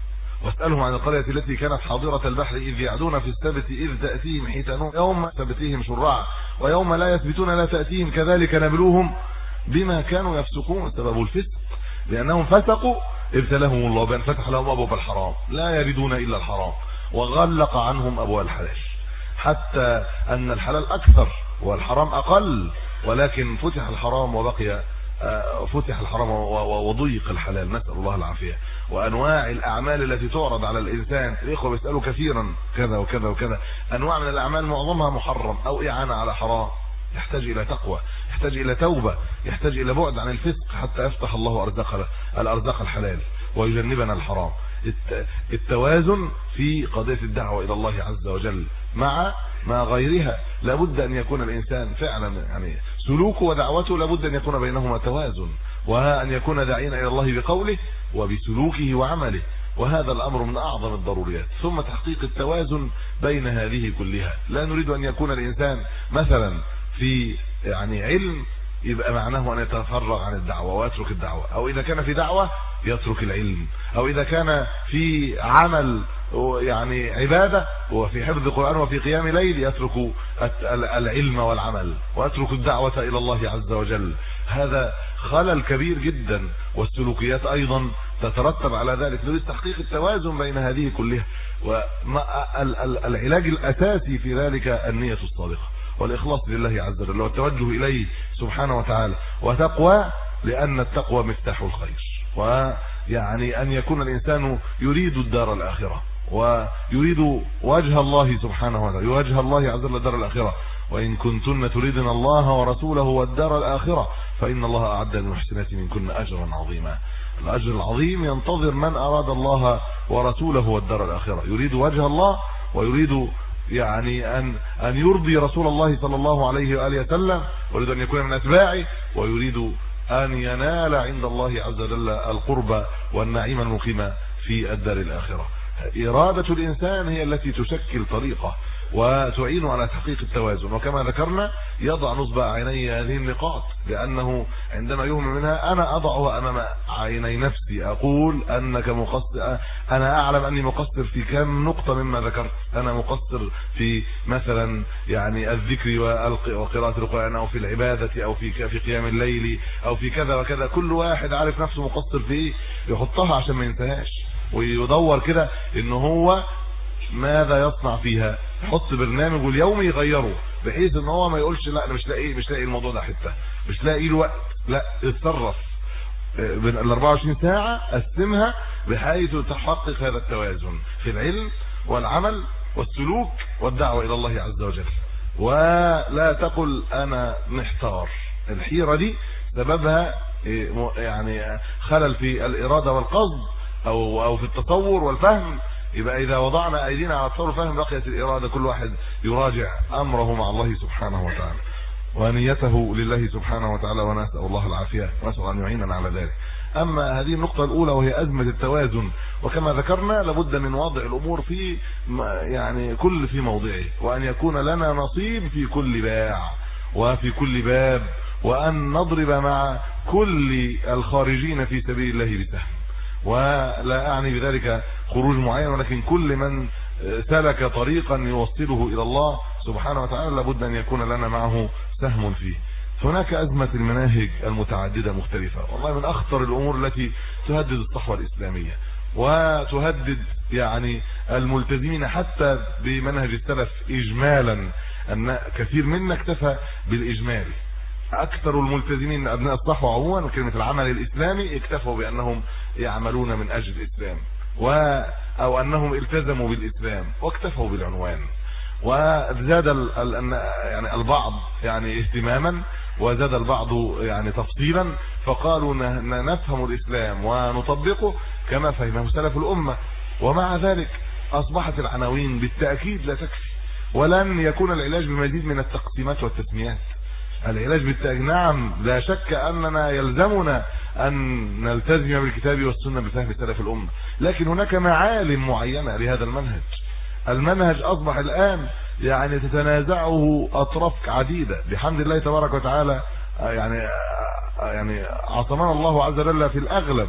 واسألهم عن القرية التي كانت حاضرة البحر إذ يعدون في السبت إذ تأتيهم حيتانهم يوم سبتهم شرعا ويوم لا يثبتون لا تأتيهم كذلك نبلوهم بما كانوا يفسقون. سبب الفسق لأنهم فسقوا ابتلاهم الله بأن فتح لهم أبواب الحرام لا يريدون إلا الحرام وغلق عنهم أبواب الحلال حتى أن الحلال أكثر والحرام أقل، ولكن فتح الحرام وبقي فتح الحرام وضيق الحلال، نسأل الله العافية. وأنواع الأعمال التي تعرض على الإنسان، الإخوة بيسألوا كثيرا كذا وكذا وكذا، أنواع من الأعمال معظمها محرم أو إعانة على حرام، يحتاج إلى تقوى، يحتاج إلى توبة، يحتاج إلى بعد عن الفسق حتى يفتح الله أرزاق الأرزاق الحلال ويجنبنا الحرام. التوازن في قضية الدعوة إلى الله عز وجل مع ما غيرها، لابد أن يكون الإنسان فعلا يعني سلوكه ودعوته لابد أن يكون بينهما توازن، وأن يكون داعينا إلى الله بقوله وبسلوكه وعمله، وهذا الأمر من أعظم الضروريات. ثم تحقيق التوازن بين هذه كلها، لا نريد أن يكون الإنسان مثلا في يعني علم يبقى معناه أن يتفرغ عن الدعوة ويترك الدعوة، أو إذا كان في دعوة يترك العلم، أو إذا كان في عمل يعني عبادة وفي حفظ القرآن وفي قيام ليل يترك العلم والعمل ويترك الدعوة إلى الله عز وجل. هذا خلل كبير جدا، والسلوكيات أيضا تترتب على ذلك. نريد تحقيق التوازن بين هذه كلها، والعلاج الأساسي في ذلك النية الصادقة والإخلاص لله عز وجل والتوجه إليه سبحانه وتعالى، وتقوى، لأن التقوى مفتاح الخير. ويعني أن يكون الإنسان يريد الدار الآخرة ويريد وجه الله سبحانه وتعالى، وجه الله عز وجل الدار الآخرة، وإن كنتن تريدن الله ورسوله والدار الآخرة فإن الله أعد للمحسنات منكن أجرا عظيما. الأجر العظيم ينتظر من أراد الله ورسوله والدار الآخرة، يريد وجه الله ويريد يعني أن أن يرضي رسول الله صلى الله عليه وآله وسلم، ويريد أن يكون من أتباعه، ويريد أن ينال عند الله عز وجل القرب والنعيم المقيم في الدار الآخرة. إرادة الإنسان هي التي تشكل طريقه وتعين على تحقيق التوازن، وكما ذكرنا يضع نصب عيني هذه النقاط، لأنه عندما يهم منها أنا أضعها أمام عيني نفسي، أقول أنك مقصر، أنا أعلم أني مقصر في كم نقطة مما ذكرت، أنا مقصر في مثلا يعني الذكر وقراءة القرآن، أو في العبادة، أو في في قيام الليل، أو في كذا وكذا. كل واحد عارف نفسه مقصر في إيه يحطها عشان ما ينتهاش، ويدور كده إن هو ماذا يصنع فيها، يحط برنامج واليومي يغيره بحيث ان هو ما يقولش لا انا مش لاقي مش لاقي الموضوع ده حته، مش لاقي الوقت، لا اتصرف بين ال أربعة وعشرين ساعه، قسمها بحيث تحقق هذا التوازن في العلم والعمل والسلوك والدعوه الى الله عز وجل. ولا تقل انا محتار، الحيره دي سببها يعني خلل في الاراده والقصد او او في التصور والفهم. يبقى إذا وضعنا أيدينا على التصور والفهم بقيت الإرادة، كل واحد يراجع أمره مع الله سبحانه وتعالى ونيته لله سبحانه وتعالى، ونسأل الله العافية ونسأل أن يعيننا على ذلك. أما هذه النقطة الأولى وهي أزمة التوازن، وكما ذكرنا لابد من وضع الأمور في يعني كل في موضعه، وأن يكون لنا نصيب في كل باع وفي كل باب، وأن نضرب مع كل الخارجين في سبيل الله بسهم. ولا أعني بذلك خروج معين، ولكن كل من سلك طريقا يوصله إلى الله سبحانه وتعالى لابد أن يكون لنا معه سهم فيه. هناك أزمة المناهج المتعددة مختلفة، والله من أخطر الأمور التي تهدد الصحوة الإسلامية وتهدد يعني الملتزمين حتى بمنهج السلف إجمالا، أن كثير منا اكتفى بالإجمال. أكثر الملتزمين من أبناء الصحوة عموما كلمة العمل الإسلامي اكتفوا بأنهم يعملون من أجل الإسلام، و أو أنهم التزموا بالإسلام واكتفوا بالعنوان. وزاد ال يعني البعض يعني اهتماما، وزاد البعض يعني تفصيلا، فقالوا نفهم الإسلام ونطبقه كما فهمه سلف الأمة. ومع ذلك أصبحت العناوين بالتأكيد لا تكفي، ولن يكون العلاج بمزيد من التقسيمات والتسميات. العلاج بالتأكيد نعم، لا شك أننا يلزمنا أن نلتزم بالكتاب والسنة بفهم سلف الأمة، لكن هناك معالم معينة لهذا المنهج. المنهج أصبح الآن يعني تتنازعه أطراف عديدة بحمد الله تبارك وتعالى، يعني يعني عصمنا الله عز وجل في الأغلب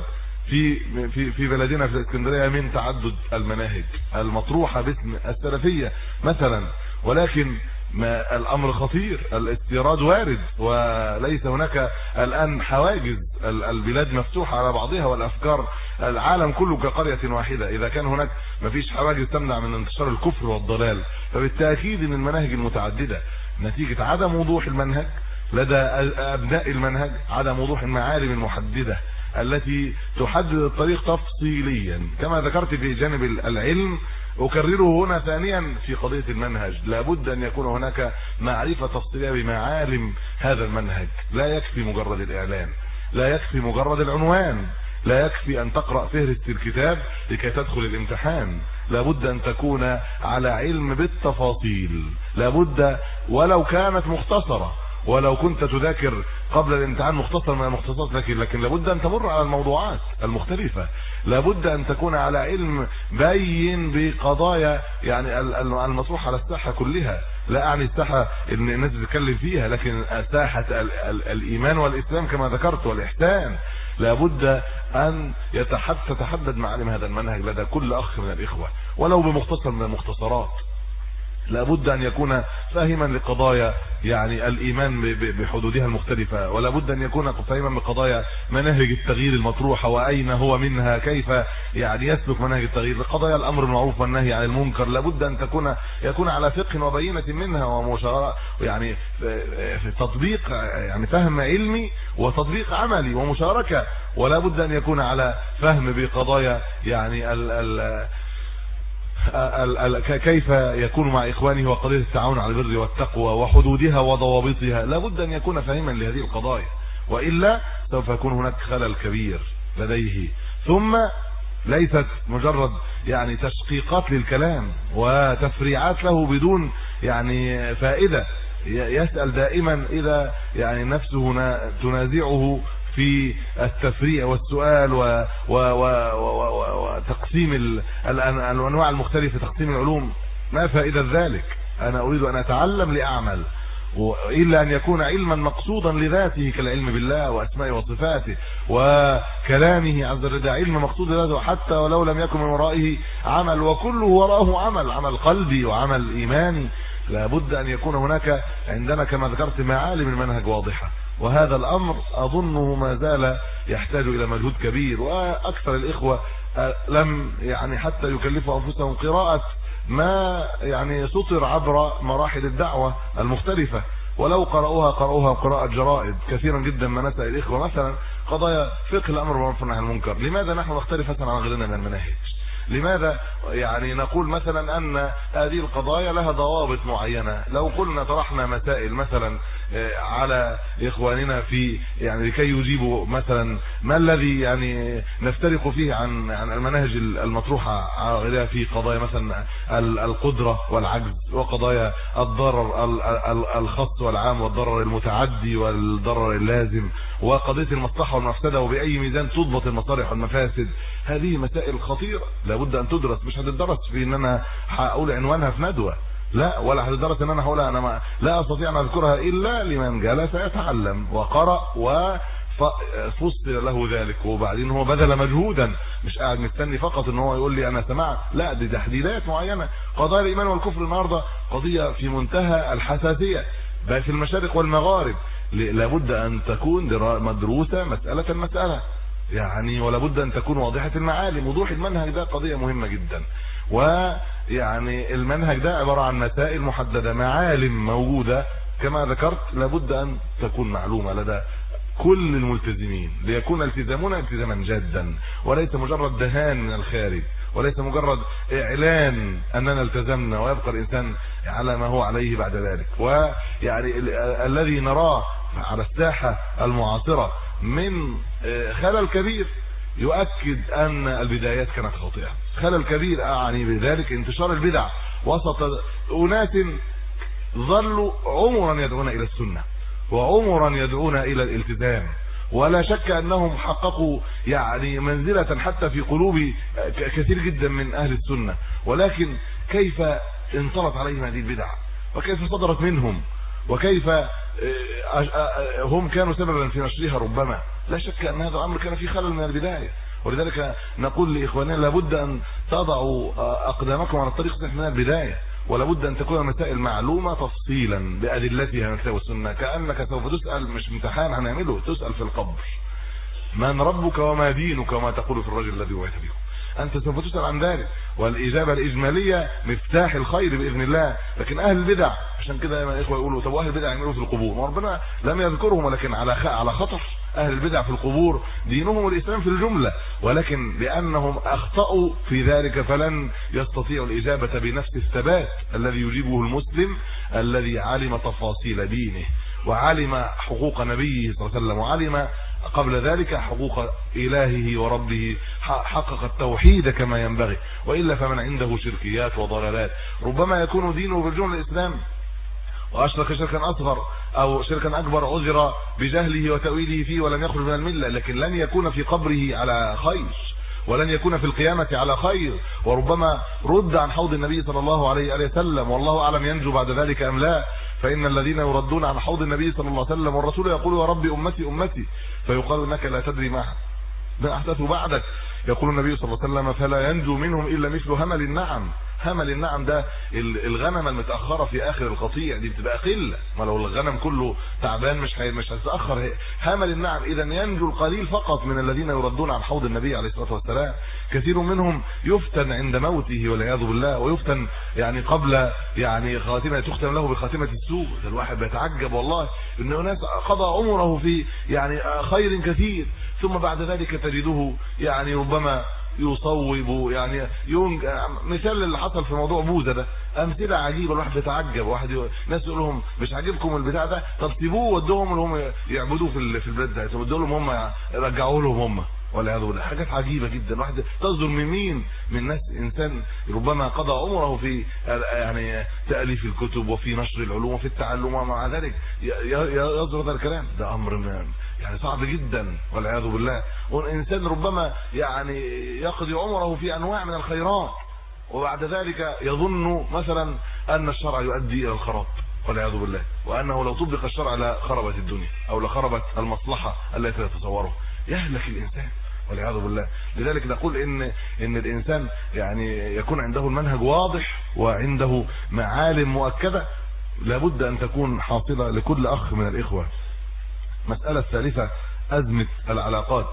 في في في بلدنا في الاسكندريه من تعدد المناهج المطروحه باسم السلفيه مثلا، ولكن ما الامر خطير، الاستيراد وارد وليس هناك الان حواجز، البلاد مفتوحه على بعضها والافكار العالم كله كقريه واحده. اذا كان هناك ما فيش حواجز تمنع من انتشار الكفر والضلال، فبالتاكيد ان المناهج المتعدده نتيجه عدم وضوح المنهج لدى ابناء المنهج، عدم وضوح المعالم المحدده التي تحدد الطريق تفصيليا كما ذكرت في جانب العلم، أكرره هنا ثانيا في قضية المنهج. لابد أن يكون هناك معرفة تفصيلية بمعالم هذا المنهج، لا يكفي مجرد الإعلان، لا يكفي مجرد العنوان، لا يكفي أن تقرأ فهرس الكتاب لكي تدخل الامتحان، لابد أن تكون على علم بالتفاصيل، لابد ولو كانت مختصرة، ولو كنت تذاكر قبل الامتحان مختصر من المختصرات، لكن لكن لابد ان تمر على الموضوعات المختلفه، لابد ان تكون على علم بين بقضايا يعني المطروحه على الساحه كلها. لا اعني الساحه ان الناس بتتكلم فيها، لكن ساحه الايمان والاسلام كما ذكرت والاحسان، لابد ان تتحدد معالم هذا المنهج لدى كل اخ من الاخوه ولو بمختصر من المختصرات. لابد ان يكون فاهما لقضايا يعني الايمان بحدودها المختلفه، ولا بد ان يكون فاهما بقضايا مناهج التغيير المطروحه واين هو منها، كيف يعني يسلك مناهج التغيير، قضايا الامر بالمعروف والنهي عن المنكر، لابد ان تكون يكون على فقه وبينه منها ومشاركه يعني في تطبيق، يعني فهم علمي وتطبيق عملي ومشاركه، ولا بد ان يكون على فهم بقضايا يعني ال ال كيف يكون مع إخوانه وقضية التعاون على البر والتقوى وحدودها وضوابطها، لابد أن يكون فاهما لهذه القضايا، وإلا سوف يكون هناك خلل كبير لديه. ثم ليست مجرد يعني تشقيقات للكلام وتفريعات له بدون يعني فائدة، يسأل دائما إذا يعني نفسه تنازعه في التفريع والسؤال وتقسيم الانواع المختلفه، تقسيم العلوم، ما فائده ذلك؟ انا اريد ان اتعلم لاعمل، الا ان يكون علما مقصودا لذاته كالعلم بالله واسمائه وصفاته وكلامه عز وجل، علم مقصود لذاته حتى ولو لم يكن من ورائه عمل، وكله وراءه عمل، عمل قلبي وعمل ايماني. لابد ان يكون هناك عندنا كما ذكرت معالم المنهج واضحه، وهذا الامر اظنه ما زال يحتاج الى مجهود كبير، واكثر الاخوه لم يعني حتى يكلفوا انفسهم قراءه ما يعني سطر عبر مراحل الدعوه المختلفه، ولو قرأوها قرأوها قراءة جرائد. كثيرا جدا ما نسأل الإخوة مثلا قضايا فقه الأمر بالمعروف والنهي عن المنكر، لماذا نحن نختلف مثلا عن غيرنا من المناهج؟ لماذا يعني نقول مثلا أن هذه القضايا لها ضوابط معينة؟ لو قلنا طرحنا مسائل مثلا على إخواننا في يعني لكي يجيبوا مثلا ما الذي يعني نفترق فيه عن عن المناهج المطروحة على غيرها في قضايا مثلا القدرة والعجز، وقضايا الضرر الخاص والعام والضرر المتعدي والضرر اللازم، وقضية المصلحة والمفسدة، وبأي ميزان تضبط المصالح والمفاسد. هذه مسائل خطيرة لابد ان تدرس، مش هتدرس في ان انا هقول عنوانها في ندوة، لا، ولا هتدرس ان انا هقولها، انا ما لا استطيع ان اذكرها الا لمن جلس يتعلم وقرأ وفصل له ذلك، وبعدين هو بذل مجهودا، مش قاعد مستني فقط ان هو يقول لي انا سمعت، لا، دي تحديدات معينة. قضايا الايمان والكفر النهارده قضية في منتهى الحساسية بقى في المشارق والمغارب، لابد ان تكون مدروسة مسألة مسألة يعني، ولا بد ان تكون واضحة المعالم. وضوح المنهج ده قضية مهمة جدا، ويعني المنهج ده عبارة عن مسائل محددة، معالم موجودة كما ذكرت، لابد ان تكون معلومة لدى كل الملتزمين ليكون التزامنا التزاما جادا، وليس مجرد دهان من الخارج، وليس مجرد اعلان اننا التزمنا ويبقى الانسان على ما هو عليه بعد ذلك. ويعني الذي نراه على الساحة المعاصرة من خلل كبير يؤكد ان البدايات كانت خاطئة. خلل كبير اعني بذلك انتشار البدع وسط اناس ظلوا عمرا يدعون الى السنة وعمرا يدعون الى الالتزام، ولا شك انهم حققوا يعني منزلة حتى في قلوب كثير جدا من اهل السنة، ولكن كيف انطلت عليهم هذه البدع وكيف صدرت منهم وكيف هم كانوا سببا في نشرها، ربما لا شك ان هذا الامر كان في خلل من البداية، ولذلك نقول لإخواننا لابد أن تضعوا أقدامكم على الطريق الصحيح من البداية، ولابد أن تكون المسائل معلومة تفصيلا بأدلتها من الكتاب والسنة، كأنك سوف تسأل، مش امتحان هنعمله، تسأل في القبر من ربك وما دينك وما تقول في الرجل الذي بعث بكم، أنت سوف تسأل عن ذلك. والإجابة الإجمالية مفتاح الخير بإذن الله. لكن أهل البدع، عشان كده دايما الإخوة يقولوا طب أهل البدع يعملوا في القبور، وربنا لم يذكرهم، ولكن على على خطر. أهل البدع في القبور دينهم الإسلام في الجملة، ولكن لأنهم أخطأوا في ذلك فلن يستطيعوا الإجابة بنفس الثبات الذي يجيبه المسلم الذي علم تفاصيل دينه، وعلم حقوق نبيه صلى الله عليه وسلم، وعلم قبل ذلك حقوق إلهه وربه، حقق التوحيد كما ينبغي. وإلا فمن عنده شركيات وضلالات ربما يكون دينه بالجملة الإسلام، وأشرك شركا أصغر أو شركا أكبر عذر بجهله وتأويله فيه ولم يخرج من الملة، لكن لن يكون في قبره على خير، ولن يكون في القيامة على خير، وربما رد عن حوض النبي صلى الله عليه وسلم، والله أعلم ينجو بعد ذلك أم لا. فإن الذين يردون عن حوض النبي صلى الله عليه وسلم والرسول يقول يا ربي أمتي أمتي، فيقال إنك لا تدري ما أحدثوا بعدك. يقول النبي صلى الله عليه وسلم فلا ينجو منهم إلا مثل همل النعم. همل النعم ده الغنم المتأخرة في آخر القطيع، دي بتبقى قلة، ما لو الغنم كله تعبان مش مش هتتأخر. همل النعم. إذا ينجو القليل فقط من الذين يردون عن حوض النبي عليه الصلاة والسلام. كثير منهم يفتن عند موته والعياذ بالله، ويفتن يعني قبل يعني خاتمة، تختم له بخاتمة السوء. الواحد بيتعجب والله إن ناس قضى عمره في يعني خير كثير، ثم بعد ذلك تجده يعني ربما يصوب يعني يونج. مثال اللي حصل في موضوع بوذا ده، امثله عجيبه، الواحد بيتعجب. واحد ي... ناس يقول لهم مش عاجبكم البتاع ده، طب سيبوه ودوهم اللي هم يعبدوه في في البلاد ده، ودوا لهم هم رجعوا لهم هم، والعياذ بالله. حاجات عجيبه جدا. واحد تصدر من مين؟ من ناس انسان ربما قضى عمره في يعني تاليف الكتب وفي نشر العلوم وفي التعلم، ومع ذلك يصدر هذا الكلام. ده امر من يعني صعب جدا والعياذ بالله. والانسان ربما يعني يقضي عمره في انواع من الخيرات، وبعد ذلك يظن مثلا ان الشرع يؤدي الى الخراب والعياذ بالله، وانه لو طبق الشرع لخربت الدنيا او لخربت المصلحه التي يتصوره. يهلك الانسان والعياذ بالله. لذلك نقول ان ان الانسان يعني يكون عنده المنهج واضح وعنده معالم مؤكده لابد ان تكون حاصله لكل اخ من الاخوه. مسألة ثالثة أزمة العلاقات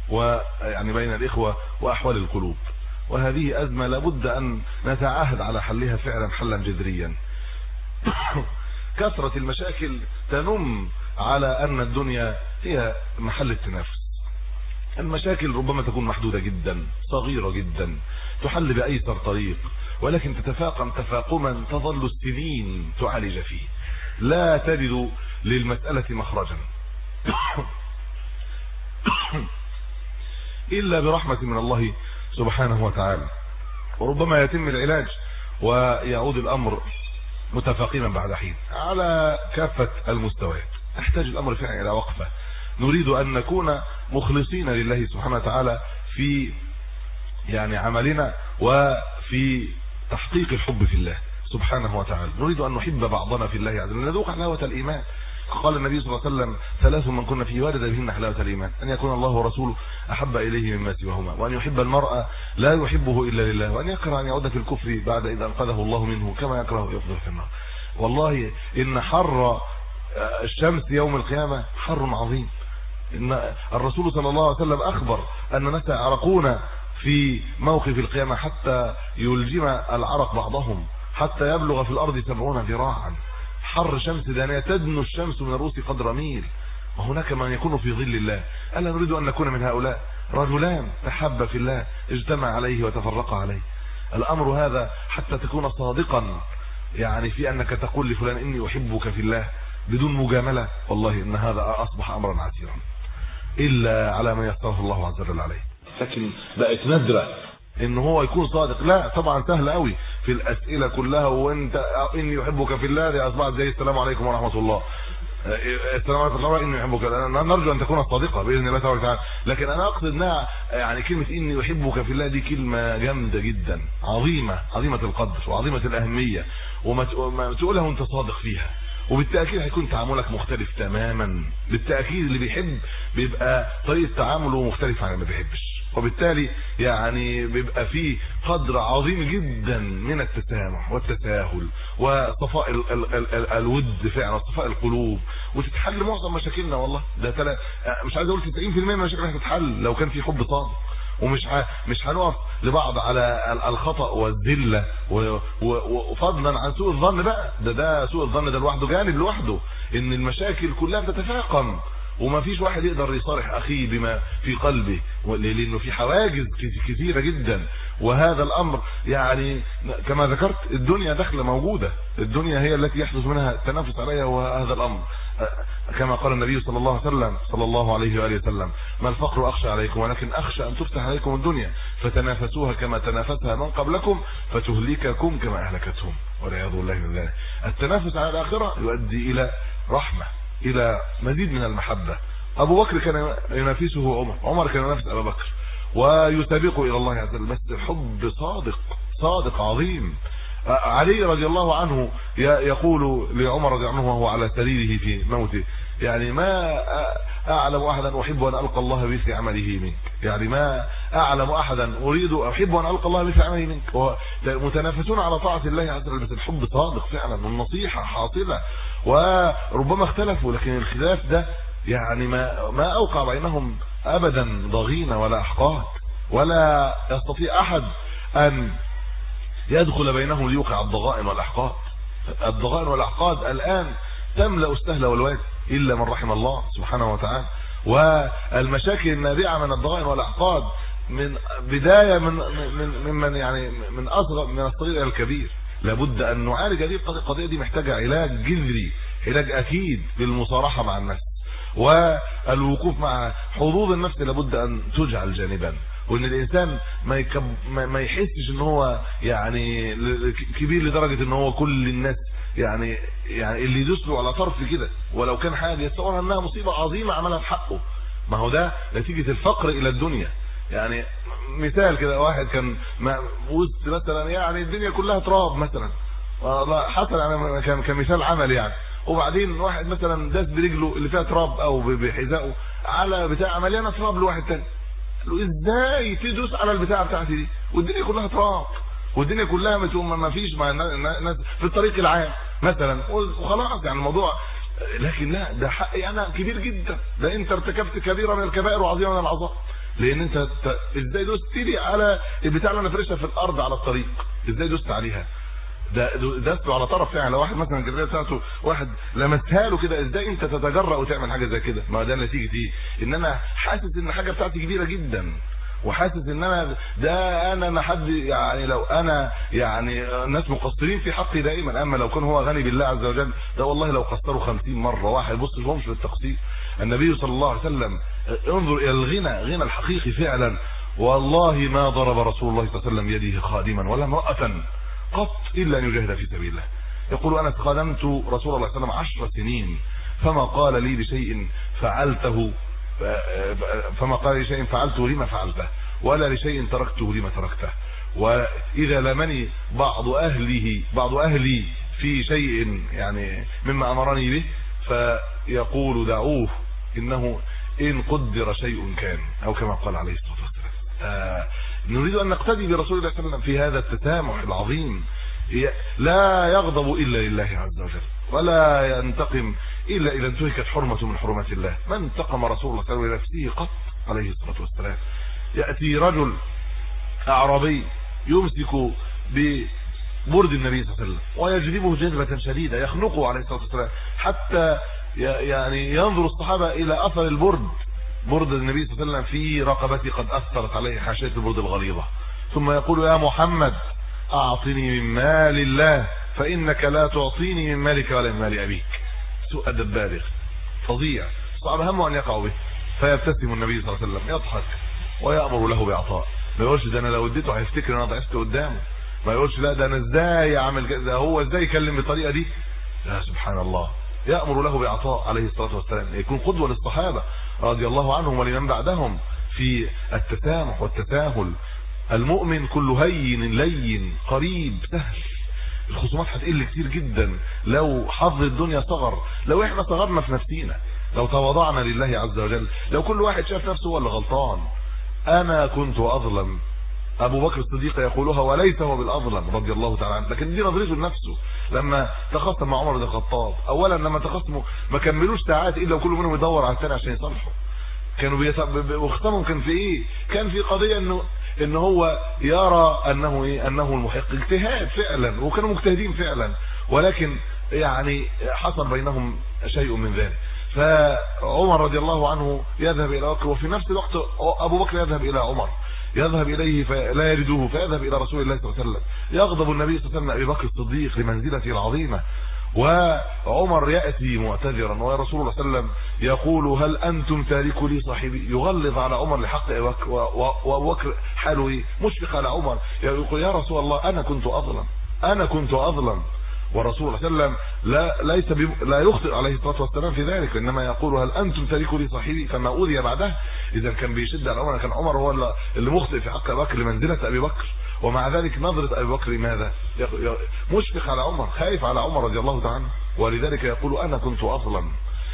ويعني بين الإخوة وأحوال القلوب، وهذه أزمة لابد أن نتعاهد على حلها فعلا حلا جذريا. كثرة المشاكل تنم على أن الدنيا هي محل التنافس. المشاكل ربما تكون محدودة جدا، صغيرة جدا، تحل بأيسر طريق، ولكن تتفاقم تفاقما تظل السنين تعالج فيه، لا تجد للمسألة مخرجا إلا برحمة من الله سبحانه وتعالى. وربما يتم العلاج ويعود الأمر متفاقما بعد حين على كافة المستويات. يحتاج الأمر فعلا إلى وقفة. نريد أن نكون مخلصين لله سبحانه وتعالى في يعني عملنا وفي تحقيق الحب في الله سبحانه وتعالى. نريد أن نحب بعضنا في الله عز وجل، نذوق حلاوة الإيمان. قال النبي صلى الله عليه وسلم ثلاث من كنا فيه وارد بهن حلاوة الإيمان: أن يكون الله ورسوله أحب إليه مما سواهما، وأن يحب المرء لا يحبه إلا لله، وأن يكره أن يعود في الكفر بعد إذا أنقذه الله منه كما يكره يفضل في النار. والله إن حر الشمس يوم القيامة حر عظيم. إن الرسول صلى الله عليه وسلم أخبر أن الناس يعرقون في موقف القيامة حتى يلجم العرق بعضهم، حتى يبلغ في الأرض سبعون ذراعا. حر شمس دانية تدنو الشمس من الرؤوس قدر ميل، وهناك من يكون في ظل الله. ألا نريد أن نكون من هؤلاء؟ رجلان تحب في الله اجتمع عليه وتفرق عليه. الأمر هذا حتى تكون صادقا يعني في أنك تقول لفلان إني أحبك في الله بدون مجاملة، والله إن هذا أصبح أمرا عسيرا إلا على من يستغفر الله عز وجل عليه. لكن بقت ندرة ان هو يكون صادق. لا طبعا سهل قوي في الاسئله كلها، وانت اني يحبك في الله دي اصبحت زي السلام عليكم ورحمه الله، السلام عليكم ورحمه الله، اني يحبك. انا نرجو ان تكون صادقه باذن الله تبارك وتعالى، لكن انا اقصد انها يعني كلمه اني يحبك في الله دي كلمه جامده جدا، عظيمه عظيمه القدر وعظيمه الاهميه، وما تقولها وانت صادق فيها، وبالتاكيد هيكون تعاملك مختلف تماما. بالتاكيد اللي بيحب بيبقى طريقه تعامله مختلفه عن اللي ما بيحبش، وبالتالي يعني بيبقى فيه قدر عظيم جدا من التسامح والتساهل وصفاء ال ال ال ال الود فعلا وصفاء القلوب، وتتحل معظم مشاكلنا. والله ده تلا مش عايز اقول تسعين في المية من مشاكلنا هتتحل لو كان في حب صادق، ومش ه... مش هنقف لبعض على الخطأ والذله وفضلا عن سوء الظن بقى. ده ده سوء الظن ده لوحده جانب لوحده، ان المشاكل كلها بتتفاقم وما فيش واحد يقدر يصارح اخيه بما في قلبه، لانه في حواجز كثيره جدا. وهذا الامر يعني كما ذكرت الدنيا داخله موجوده، الدنيا هي التي يحدث منها التنافس عليها. وهذا الامر كما قال النبي صلى الله عليه وسلم صلى الله عليه واله وسلم: ما الفقر اخشى عليكم ولكن اخشى ان تفتح عليكم الدنيا فتنافسوها كما تنافسها من قبلكم فتهلككم كما اهلكتهم، والعياذ بالله من ذلك. التنافس على الاخره يؤدي الى رحمه، الى مزيد من المحبه. ابو بكر كان ينافسه عمر، عمر كان ينافس ابو بكر ويسابقه الى الله عز وجل، بس حب صادق صادق عظيم. علي رضي الله عنه يقول لعمر رضي الله عنه وهو على سريره في موته: يعني ما اعلم احدا احب ان القى الله بمثل عمله منك، يعني ما اعلم احدا اريد احب ان القى الله بمثل عمله منك. متنافسون على طاعه الله عز وجل، بس الحب صادق فعلا والنصيحه حاصله. وربما اختلفوا، لكن الخلاف ده يعني ما ما اوقع بينهم ابدا ضغينه ولا احقاد، ولا يستطيع احد ان يدخل بينهم ليوقع الضغائن والاحقاد. الضغائن والاحقاد الان تملا السهل والوادي الا من رحم الله سبحانه وتعالى. والمشاكل النابعه من الضغائن والاحقاد من بدايه من من ممن يعني من اصغر من الصغير الى الكبير. لابد ان نعالج هذه القضيه دي، محتاجه علاج جذري، علاج اكيد بالمصارحه مع النفس والوقوف مع حظوظ النفس، لابد ان تجعل جانبا، وان الانسان ما يكب... ما يحسش ان هو يعني كبير لدرجه ان هو كل الناس يعني يعني اللي يدوس له على طرف كده ولو كان حاجه يتصور انها مصيبه عظيمه عملها في حقه. ما هو ده نتيجه الفقر الى الدنيا. يعني مثال كده، واحد كان وسط مثلا يعني الدنيا كلها تراب مثلا، حصل يعني كان كمثال عمل يعني، وبعدين واحد مثلا داس برجله اللي فيها تراب او بحذائه على بتاع مليانه تراب لواحد تاني، قال له: ازاي تدوس على البتاعه بتاعتي دي والدنيا كلها تراب والدنيا كلها ما فيش مع الناس في الطريق العام مثلا، وخلاص يعني الموضوع. لكن لا، ده حقي انا كبير جدا، ده انت ارتكبت كبيره من الكبائر وعظيمه من العظائم، لان انت ازاي دوست لي على البتاع اللي انا فرشها في الارض على الطريق، ازاي دوست عليها؟ ده دسته على طرف يعني. لو واحد مثلا الجريه بتاعته واحد لمسها له كده، ازاي انت تتجرأ وتعمل حاجه زي كده؟ ما ده نتيجه ايه؟ ان انا حاسس ان حاجه بتاعتي كبيره جدا، وحاسس ان انا ده انا ما حد يعني لو انا يعني الناس مقصرين في حقي دائما. اما لو كان هو غني بالله عز وجل، ده والله لو قصروا خمسين مره واحد بص لهمش في التقصير. النبي صلى الله عليه وسلم انظر الى الغنى، غنى الحقيقي فعلا. والله ما ضرب رسول الله صلى الله عليه وسلم يده خادما ولا امرأة قط الا ان يجاهد في سبيل الله. يقول: انا خدمت رسول الله صلى الله عليه وسلم عشر سنين فما قال لي بشيء فعلته فما قال لي شيء فعلته لما فعلته، ولا لشيء تركته لما تركته. واذا لمني بعض اهله بعض اهلي في شيء يعني مما امرني به فيقول: دعوه انه ان قدر شيء كان، او كما قال عليه الصلاه والسلام. آه نريد ان نقتدي برسول الله صلى الله عليه وسلم في هذا التسامح العظيم. لا يغضب الا لله عز وجل، ولا ينتقم الا اذا انتهكت حرمه من حرمات الله. ما انتقم رسول الله صلى الله عليه وسلم لنفسه قط عليه الصلاه والسلام. ياتي رجل اعرابي يمسك ببرد النبي صلى الله عليه وسلم ويجذبه جذبه شديده، يخنقه عليه الصلاه والسلام حتى يعني ينظر الصحابه الى اثر البرد، برد النبي صلى الله عليه وسلم في رقبته قد اثرت عليه حاشيه البرد الغليظه. ثم يقول: يا محمد اعطني من مال الله فانك لا تعطيني من مالك ولا من مال ابيك. سوء ادب بالغ فظيع، صعب همه ان يقع به. فيبتسم النبي صلى الله عليه وسلم يضحك ويأمر له بعطاء. ما يقولش: ده انا لو اديته هيفتكر انا ضعفت قدامه. ما يقولش: لا ده انا ازاي اعمل كذا، هو ازاي يكلم بالطريقه دي. لا، سبحان الله، يأمر له بعطاء عليه الصلاه والسلام. يكون قدوه للصحابه رضي الله عنهم ولمن بعدهم في التسامح والتساهل. المؤمن كل هين لين قريب سهل، الخصومات هتقل كتير جدا لو حظ الدنيا صغر، لو احنا صغرنا في نفسينا، لو تواضعنا لله عز وجل، لو كل واحد شاف نفسه هو اللي غلطان. انا كنت اظلم، ابو بكر الصديق يقولها وليس هو بالاظلم رضي الله تعالى عنه، لكن دي نظرته لنفسه. لما تخاصم مع عمر بن الخطاب، اولا لما تخاصموا ما كملوش ساعات الا وكل منهم يدور على الثاني عشان يصالحوا. كانوا بيخصموا كان في ايه؟ كان في قضيه انه ان هو يرى انه ايه؟ انه المحق، اجتهاد فعلا، وكانوا مجتهدين فعلا، ولكن يعني حصل بينهم شيء من ذلك. فعمر رضي الله عنه يذهب الى بكر، وفي نفس الوقت ابو بكر يذهب الى عمر، يذهب اليه فلا يجده، فيذهب الى رسول الله صلى الله عليه وسلم، يغضب النبي صلى الله عليه وسلم ابي بكر الصديق لمنزلته العظيمه، وعمر ياتي معتذرا، ورسول الله صلى الله عليه وسلم يقول هل انتم تاركوا لي صاحبي؟ يغلظ على عمر لحق ابي بكر، وابو بكر حاله ايه؟ مشفق على عمر، يقول يا رسول الله انا كنت اظلم، انا كنت اظلم. ورسول الله صلى الله عليه وسلم لا ليس لا يخطئ عليه الصلاه والسلام في ذلك، انما يقول هل انتم تاركوا لي صاحبي؟ فما اوذي بعده. اذا كان بيشد على عمر، كان عمر هو اللي مخطئ في حق ابي بكر لمنزله ابي بكر، ومع ذلك نظره ابي بكر ماذا؟ مشفق على عمر، خايف على عمر رضي الله تعالى عنه، ولذلك يقول انا كنت اظلم،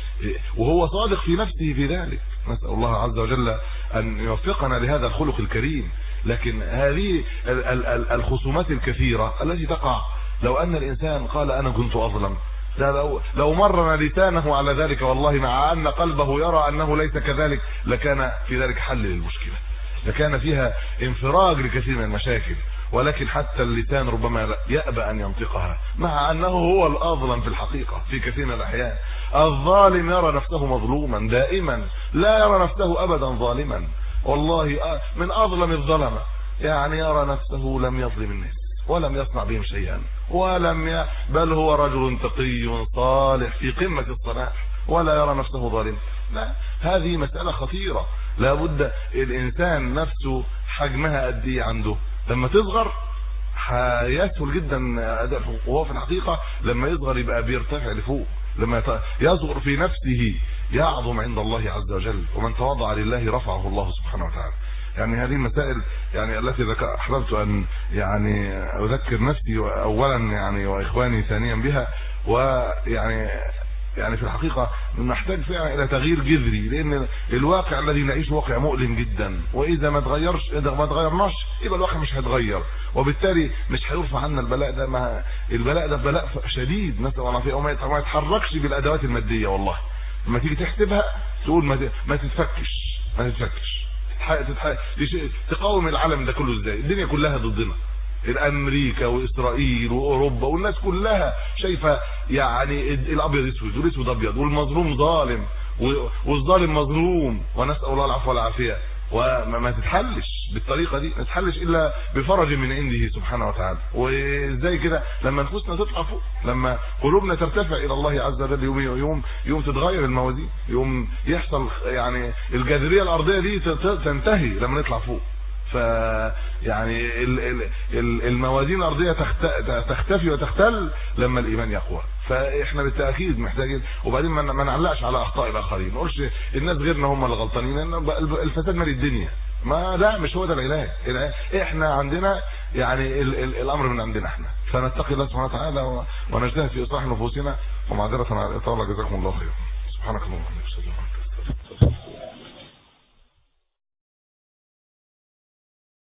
وهو صادق في نفسه في ذلك. نسال الله عز وجل ان يوفقنا لهذا الخلق الكريم. لكن هذه الخصومات الكثيره التي تقع، لو ان الانسان قال انا كنت اظلم، لو لو مرنا لسانه على ذلك، والله مع ان قلبه يرى انه ليس كذلك، لكان في ذلك حل للمشكله، لكان فيها انفراج لكثير من المشاكل. ولكن حتى اللسان ربما يأبى ان ينطقها، مع انه هو الاظلم في الحقيقه في كثير من الاحيان. الظالم يرى نفسه مظلوما دائما، لا يرى نفسه ابدا ظالما. والله من اظلم الظلمه يعني يرى نفسه لم يظلم الناس ولم يصنع بهم شيئا، ولم ي... بل هو رجل تقي صالح في قمة الصلاح، ولا يرى نفسه ظالم. لا، هذه مسألة خطيرة، لابد الإنسان نفسه حجمها قد ايه عنده. لما تصغر هيسهل جدا أداء، وهو في الحقيقة لما يصغر يبقى بيرتفع لفوق، لما يصغر في نفسه يعظم عند الله عز وجل، ومن تواضع لله رفعه الله سبحانه وتعالى. يعني هذه المسائل يعني التي احببت ان يعني اذكر نفسي اولا يعني واخواني ثانيا بها، ويعني يعني في الحقيقه نحتاج فعلا الى تغيير جذري، لان الواقع الذي نعيشه واقع مؤلم جدا، واذا ما تغيرش اذا ما تغيرناش يبقى الواقع مش هيتغير، وبالتالي مش هيرفع عنا البلاء ده. ما البلاء ده بلاء شديد، نسال الله العافيه، وما يتحركش بالادوات الماديه. والله لما تيجي تحسبها تقول ما ما تتفكش ما تتفكش تقاوم العالم ده كله ازاي؟ الدنيا كلها ضدنا، الامريكا واسرائيل واوروبا والناس كلها شايفه يعني الابيض اسود والاسود ابيض، والمظلوم ظالم والظالم مظلوم، ونسال الله العفو والعافيه. وما تتحلش بالطريقه دي، ما تتحلش الا بفرج من عنده سبحانه وتعالى. وازاي كده؟ لما نفوسنا تطلع فوق، لما قلوبنا ترتفع الى الله عز وجل، يوم يوم يوم تتغير الموازين، يوم يحصل يعني الجاذبيه الارضيه دي تنتهي لما نطلع فوق. ف يعني الموازين الارضيه تختفي وتختل لما الايمان يقوى. فاحنا بالتاكيد محتاجين، وبعدين ما نعلقش على اخطاء الاخرين، ما نقولش الناس غيرنا هم اللي غلطانين، الفساد مالي الدنيا، ما لا مش هو ده العلاج. احنا عندنا يعني ال ال الامر من عندنا احنا، فنتقي الله سبحانه وتعالى ونجتهد في اصلاح نفوسنا. ومعذره على الاطاله، جزاكم الله خير. سبحانك اللهم وبحمدك.